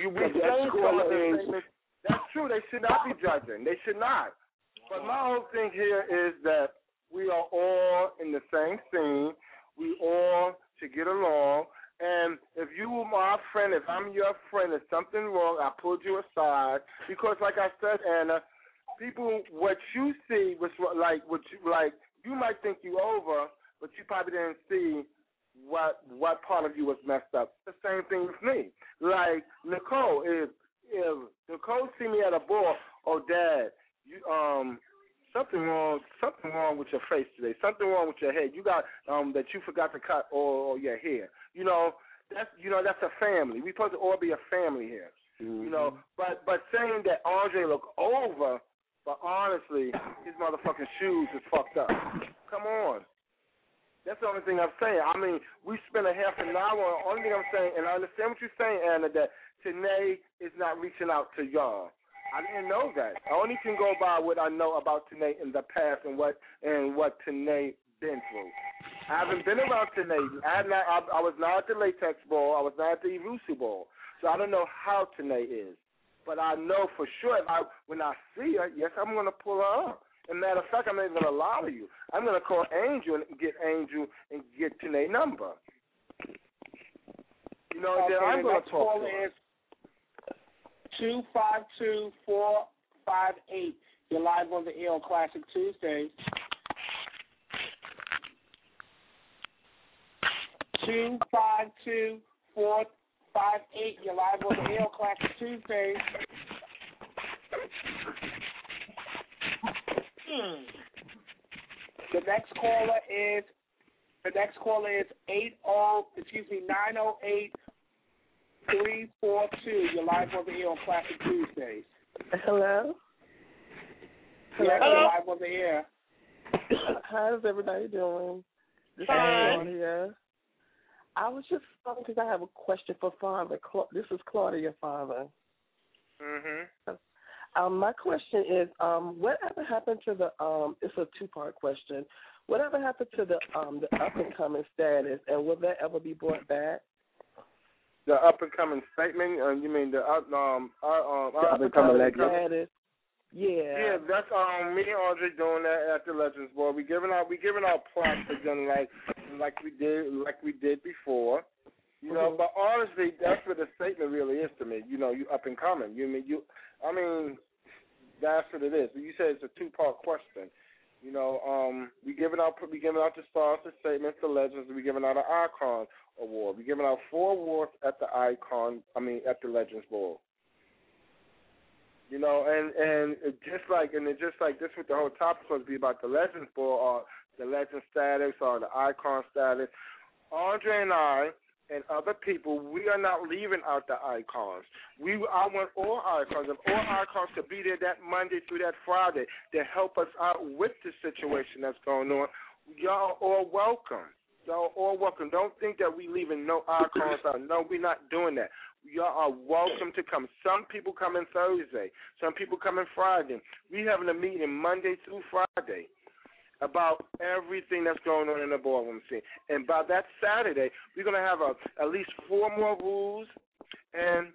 that's true. They should not be judging. They should not. But my whole thing here is that we are all in the same scene. We all should get along. And if you were my friend, if I'm your friend, there's something wrong, I pulled you aside. Because, like I said, Anna, people, what you see was you might think you over, but you probably didn't see what part of you was messed up. The same thing with me. Like Nicole, if Nicole see me at a ball, oh Dad, you something wrong with your face today. Something wrong with your head. You got that you forgot to cut or your hair. That's a family. We supposed to all be a family here. Mm-hmm. But saying that Andre looked over, but honestly, his motherfucking shoes is fucked up. Come on. That's the only thing I'm saying. I mean, we spent a half an hour. The only thing I'm saying, and I understand what you're saying, Anna, that Tanae is not reaching out to y'all. I didn't know that. I only can go by what I know about Tanae in the past and what Tanae been through. I haven't been around Tanae. I was not at the latex ball. I was not at the Irusu ball. So I don't know how Tanae is. But I know for sure when I see her, yes, I'm going to pull her up. As a matter of fact, I'm not even going to lie to you. I'm going to call Angel and get Tanae's number. Then I'm going to talk to her. 252-458. You're live on the air on Classic Tuesdays. 252-458. You're live on the air on Classic Tuesdays. The next caller is 908-342. You're live on the air on Classic Tuesdays. Hello? Yes, you're live on the air. How's everybody doing? This is Claudia. I was just calling because I have a question for Father. This is Claudia, Father. Mm-hmm. My question is, whatever happened to the it's a two-part question. Whatever happened to the up-and-coming status, and will that ever be brought back? The up-and-coming statement? You mean the up-and-coming status? Yeah. Yeah, that's me and Andre doing that at the Legends Board. We giving our props again like we did before. But honestly, that's what the statement really is to me. You up and coming. That's what it is. You said it's a two-part question. You know, we giving out the stars, the statements, the legends, and we giving out an Icon Award. We giving out 4 awards at the at the Legends Ball. You know, and just like this, with the whole topic supposed to be about the Legends Ball or the Legend status or the Icon status. Andre and I and other people, we are not leaving out the Icons. I want all Icons, and all Icons to be there that Monday through that Friday to help us out with the situation that's going on. Y'all are all welcome. Y'all are all welcome. Don't think that we leaving no Icons out. No, we're not doing that. Y'all are welcome to come. Some people come in Thursday. Some people come in Friday. We having a meeting Monday through Friday about everything that's going on in the ballroom scene. And by that Saturday, we're going to have at least 4 more rules and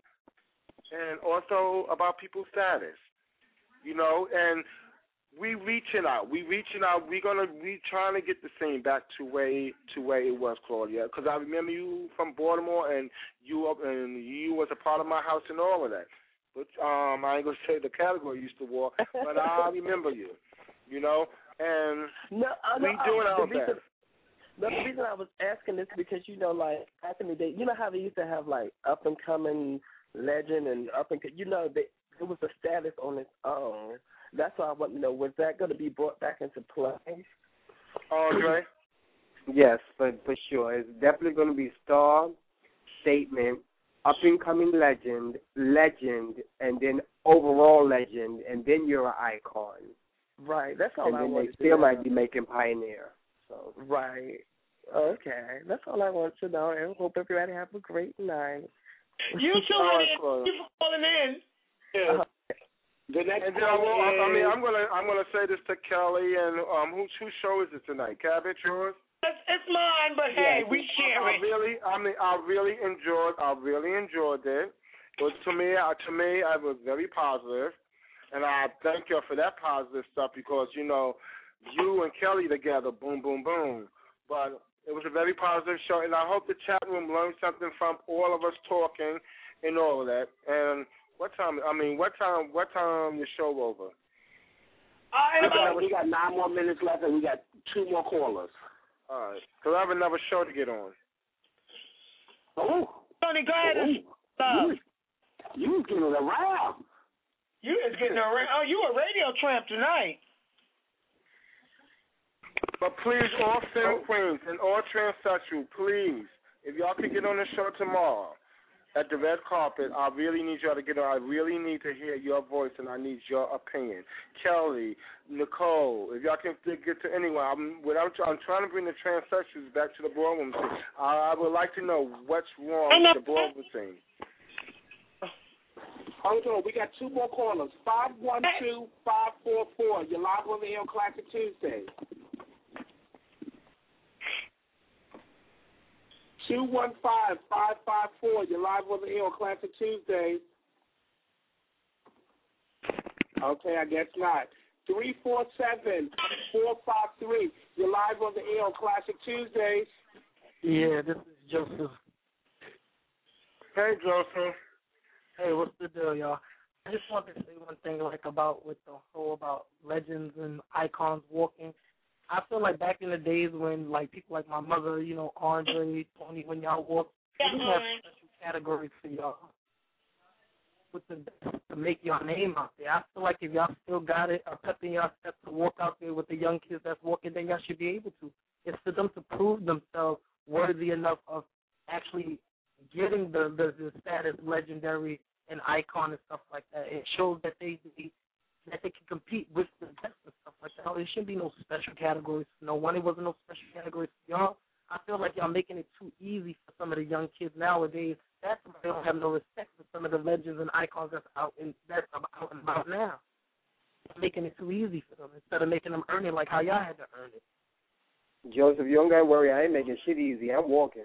also about people's status. You know, and we reaching out. We trying to get the scene back to where it was, Claudia. Because I remember you from Baltimore, and you was a part of my house and all of that. But I ain't gonna say the category you used to walk, but I remember you. You know, and we doing our best. The reason I was asking this because, you know, like back in the day, you know how they used to have like up and coming legend and you know, it was a status on its own. That's why I want to know, was that going to be brought back into play? Andre? Yes, for sure. It's definitely going to be star, statement, up-and-coming legend, and then overall legend, and then you're an icon. Right. That's all I wanted to know. And then they still might be making pioneer. So. Right. Okay. That's all I wanted to know, and hope everybody have a great night. You too, Thank you for calling in. Yeah. The next I'm gonna say this to Kelly and whose show is it tonight? Cabbage, yours? It's mine, but hey, we share it. I really enjoyed it. But to me, I was very positive, and I thank you for that positive stuff because you know, you and Kelly together, boom, boom, boom. But it was a very positive show, and I hope the chat room learned something from all of us talking and all of that. And what time your show over? We got 9 more minutes left, and we got 2 more callers. All right. Because I have another show to get on. Oh. Tony, go ahead. You was getting around. You is getting around. Oh, you a radio tramp tonight. But please, all femme queens and all transsexual, please, if y'all can get on the show tomorrow, at the red carpet, I really need y'all to get on. I really need to hear your voice, and I need your opinion. Kelly, Nicole, if y'all can get to anyone. I'm trying to bring the transsexuals back to the ballroom scene. I would like to know what's wrong with the ballroom scene. Hold on, we got 2 more callers. 512-544. You're live on the Air Classic Tuesday. 215-554. You're live on the Air Classic Tuesday. Okay, I guess not. 347-453. You're live on the Air Classic Tuesday. Yeah, this is Joseph. Hey, Joseph. Hey, what's the deal, y'all? I just wanted to say one thing, like about with the whole about legends and icons walking. I feel like back in the days when like people like my mother, you know, Andre, Tony, when y'all walk, we have special categories for y'all with to make your name out there. I feel like if y'all still got it, or pep in y'all steps to walk out there with the young kids that's walking, then y'all should be able to. It's for them to prove themselves worthy enough of actually getting the status legendary and icon and stuff like that. It shows that they can compete with the best and stuff like that. There shouldn't be no special categories for no one. It wasn't no special categories for y'all. I feel like y'all making it too easy for some of the young kids nowadays. That's why they don't have no respect for some of the legends and icons that's out and about now. You're making it too easy for them instead of making them earn it like how y'all had to earn it. Joseph, you don't got to worry. I ain't making shit easy. I'm walking.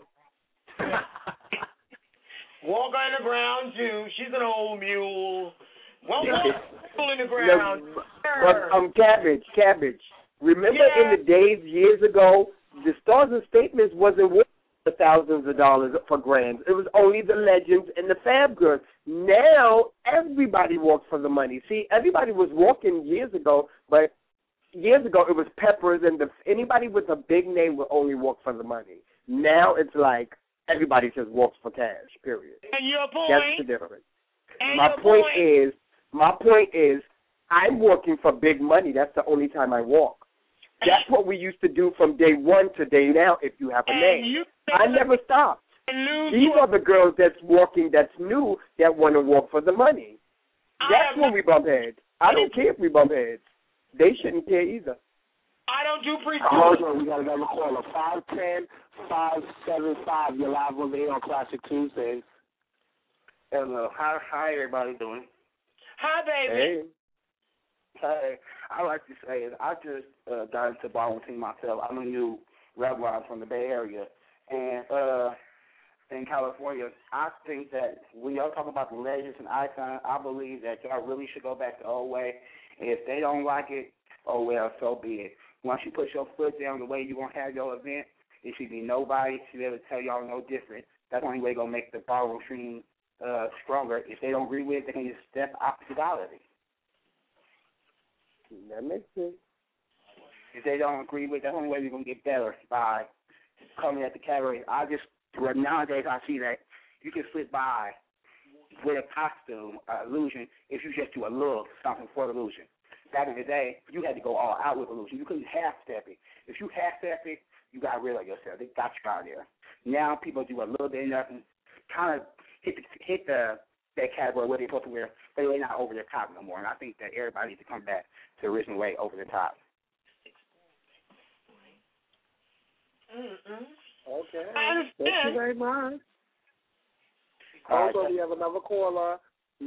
Walk on the ground, too. She's an old mule. Well, walk in the ground. But, Cabbage. Remember in the days years ago, the Stars and Statements wasn't thousands of dollars for grams. It was only the legends and the Fab Girls. Now everybody walks for the money. See, everybody was walking years ago, but years ago it was Peppers and anybody with a big name would only walk for the money. Now it's like everybody just walks for cash, period. And your point? That's the difference. And my point is, I'm working for big money. That's the only time I walk. That's what we used to do from day one to day now if you have a name. I never stopped. These are the girls that's walking, that's new, that want to walk for the money. That's when we bump heads. I don't care if we bump heads. They shouldn't care either. I don't do Hold on, we got another caller. 510-575. You're live on the air on Classic Tuesdays. Hello. How everybody doing? Hi, baby. Hey, I like to say is I just got into ballroom team myself. I'm a new rabbi from the Bay Area, and in California, I think that when y'all talk about the legends and icons, I believe that y'all really should go back the old way. If they don't like it, oh well, so be it. Once you put your foot down the way you're going to have your event, it should be nobody should be able to tell y'all no different. That's the only way going to make the ballroom scene stronger. If they don't agree with it, they can just step opposite out of it. That makes sense. If they don't agree with it, that's the only way we're going to get better by coming at the category. Nowadays I see that you can slip by with a costume, illusion, if you just do a little something for the illusion. Back in the day, you had to go all out with illusion. You couldn't half-step it. If you half-step it, you got rid of yourself. They got you out there. Now people do a little bit of nothing, kind of hit that category where they're supposed to wear, but they're not over the top no more. And I think that everybody needs to come back to the original way, over the top. Okay. Thank you very much. Also, we have another caller,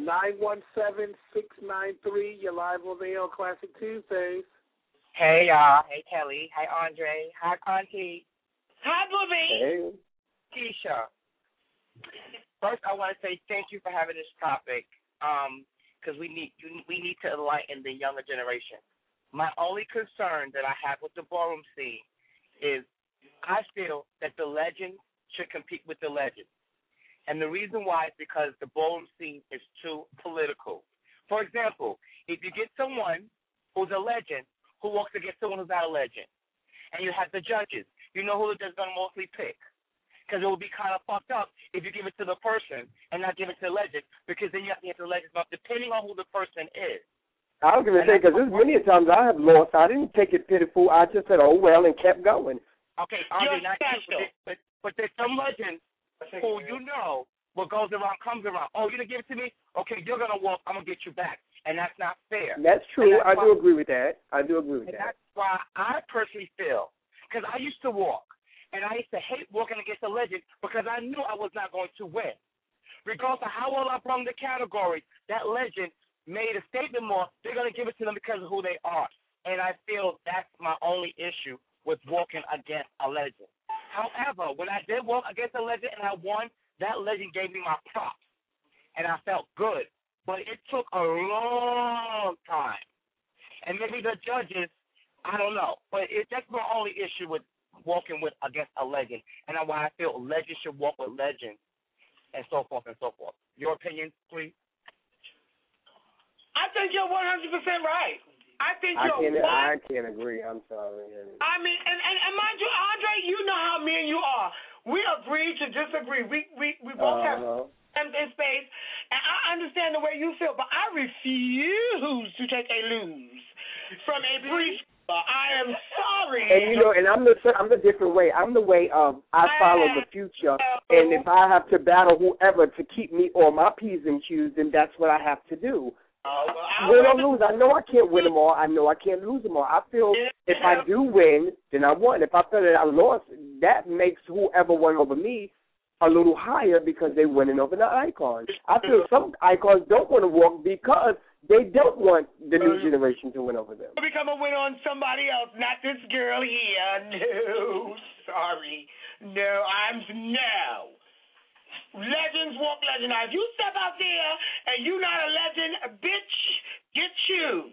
917-693. You're live on the air on Classic Tuesdays. Hey, y'all. Hey, Kelly. Hi, Andre. Hi, Conti. Hi, Booby. Hey. Keisha. First, I want to say thank you for having this topic, because we need to enlighten the younger generation. My only concern that I have with the ballroom scene is I feel that the legends should compete with the legends. And the reason why is because the ballroom scene is too political. For example, if you get someone who's a legend who walks against someone who's not a legend, and you have the judges, you know who they're going to mostly pick. Because it would be kind of fucked up if you give it to the person and not give it to the legend, because then you have to get the legend up depending on who the person is. I was going to say, because there's many times I have lost. I didn't take it pitiful. I just said, oh, well, and kept going. Okay, Andre, not you, but there's some legends who you know what goes around comes around. Oh, you didn't give it to me? Okay, you're going to walk. I'm going to get you back. And that's not fair. That's true. I do agree with that. That's why I personally feel, because I used to walk, and I used to hate walking against a legend because I knew I was not going to win. Regardless of how well I brung the category, that legend made a statement more. They're going to give it to them because of who they are. And I feel that's my only issue with walking against a legend. However, when I did walk against a legend and I won, that legend gave me my props, and I felt good. But it took a long time. And maybe the judges, I don't know. But that's my only issue with walking against a legend, and that's why I feel legends should walk with legends, and so forth and so forth. Your opinion, please? I think you're 100% right. I can't agree. I'm sorry. I mean, and mind you, Andre, you know how me and you are. We agree to disagree. We both have in space, and I understand the way you feel, but I refuse to take a lose from a brief. I am sorry. And and I'm the different way. I'm the way of I follow the future, and if I have to battle whoever to keep me on my P's and Q's, then that's what I have to do. Win or lose, I know I can't win them all. I know I can't lose them all. I feel if I do win, then I won. If I feel that I lost, that makes whoever won over me a little higher because they're winning over the icons. I feel some icons don't want to walk because they don't want the new generation to win over them. Become a winner on somebody else, not this girl here. No, sorry. No. Legends walk legend. Now, if you step out there and you're not a legend, bitch, get chewed.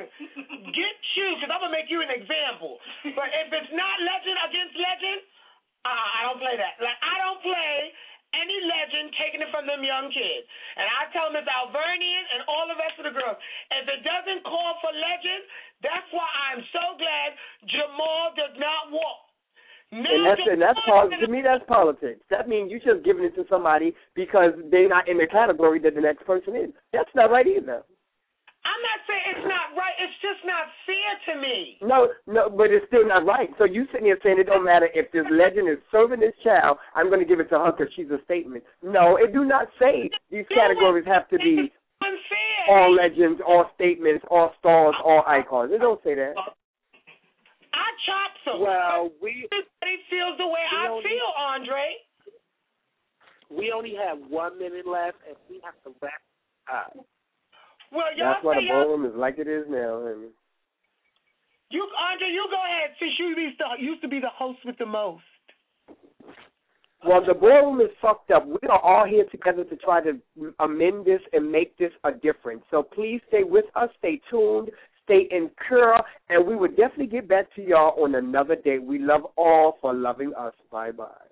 Get chewed, because I'm going to make you an example. But if it's not legend against legend, I don't play that. Like, I don't play any legend taking it from them young kids. And I tell them it's Alvernian and all the rest of the girls. If it doesn't call for legend, that's why I'm so glad Jamal does not walk. To me, that's politics. That means you're just giving it to somebody because they're not in the category that the next person is. That's not right either. I'm not saying it's not right. It's just not fair to me. No, but it's still not right. So you sitting here saying it don't matter if this legend is serving this child, I'm going to give it to her because she's a statement. No, it do not say these categories have to be all legends, all statements, all stars, all icons. It don't say that. I chop some. Well, everybody feels the way I feel, Andre. We only have 1 minute left, and we have to wrap up. Well, that's why the ballroom is like it is now. Andre, you go ahead, since you used to be the host with the most. Well, the ballroom is fucked up. We are all here together to try to amend this and make this a difference. So please stay with us, stay tuned, stay in cure, and we will definitely get back to y'all on another day. We love all for loving us. Bye-bye.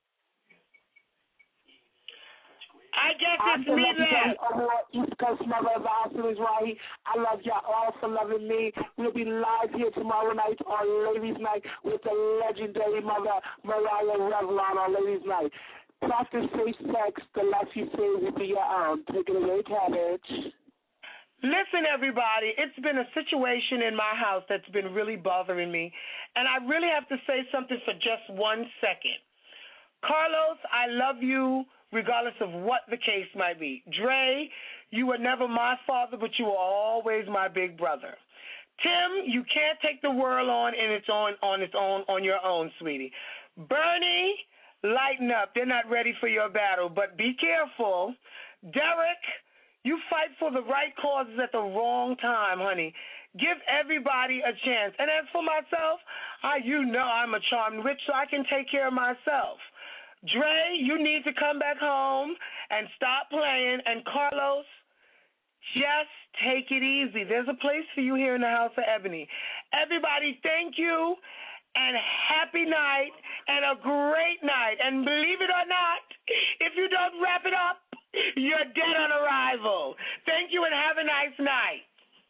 I guess it's me left. East Coast Mother of the Hospital is right. I love y'all all for loving me. We'll be live here tomorrow night on Ladies' Night with the legendary mother, Mariah Revlon, on Ladies' Night. Practice safe sex. The life you save will be your own. Take it away, Cabbage. Listen, everybody, it's been a situation in my house that's been really bothering me, and I really have to say something for just 1 second. Carlos, I love you regardless of what the case might be. Dre, you were never my father, but you were always my big brother. Tim, you can't take the world on your own, sweetie. Bernie, lighten up. They're not ready for your battle, but be careful. Derek, you fight for the right causes at the wrong time, honey. Give everybody a chance. And as for myself, you know I'm a charmed witch, so I can take care of myself. Dre, you need to come back home and stop playing. And Carlos, just take it easy. There's a place for you here in the House of Ebony. Everybody, thank you, and happy night, and a great night. And believe it or not, if you don't wrap it up, you're dead on arrival. Thank you, and have a nice night.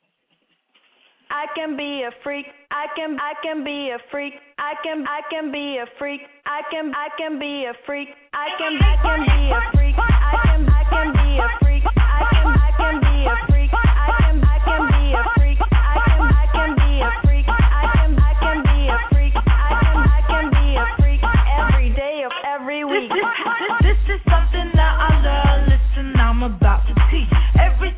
I can be a freak. I can be a freak. I can be a freak. I can be a freak. I can be a freak. I can be a freak. I can be a freak. I can be a freak. I can be a freak. I can be a freak. I can be a freak every day of every week. This is something that I love. Listen, I'm about to teach. Every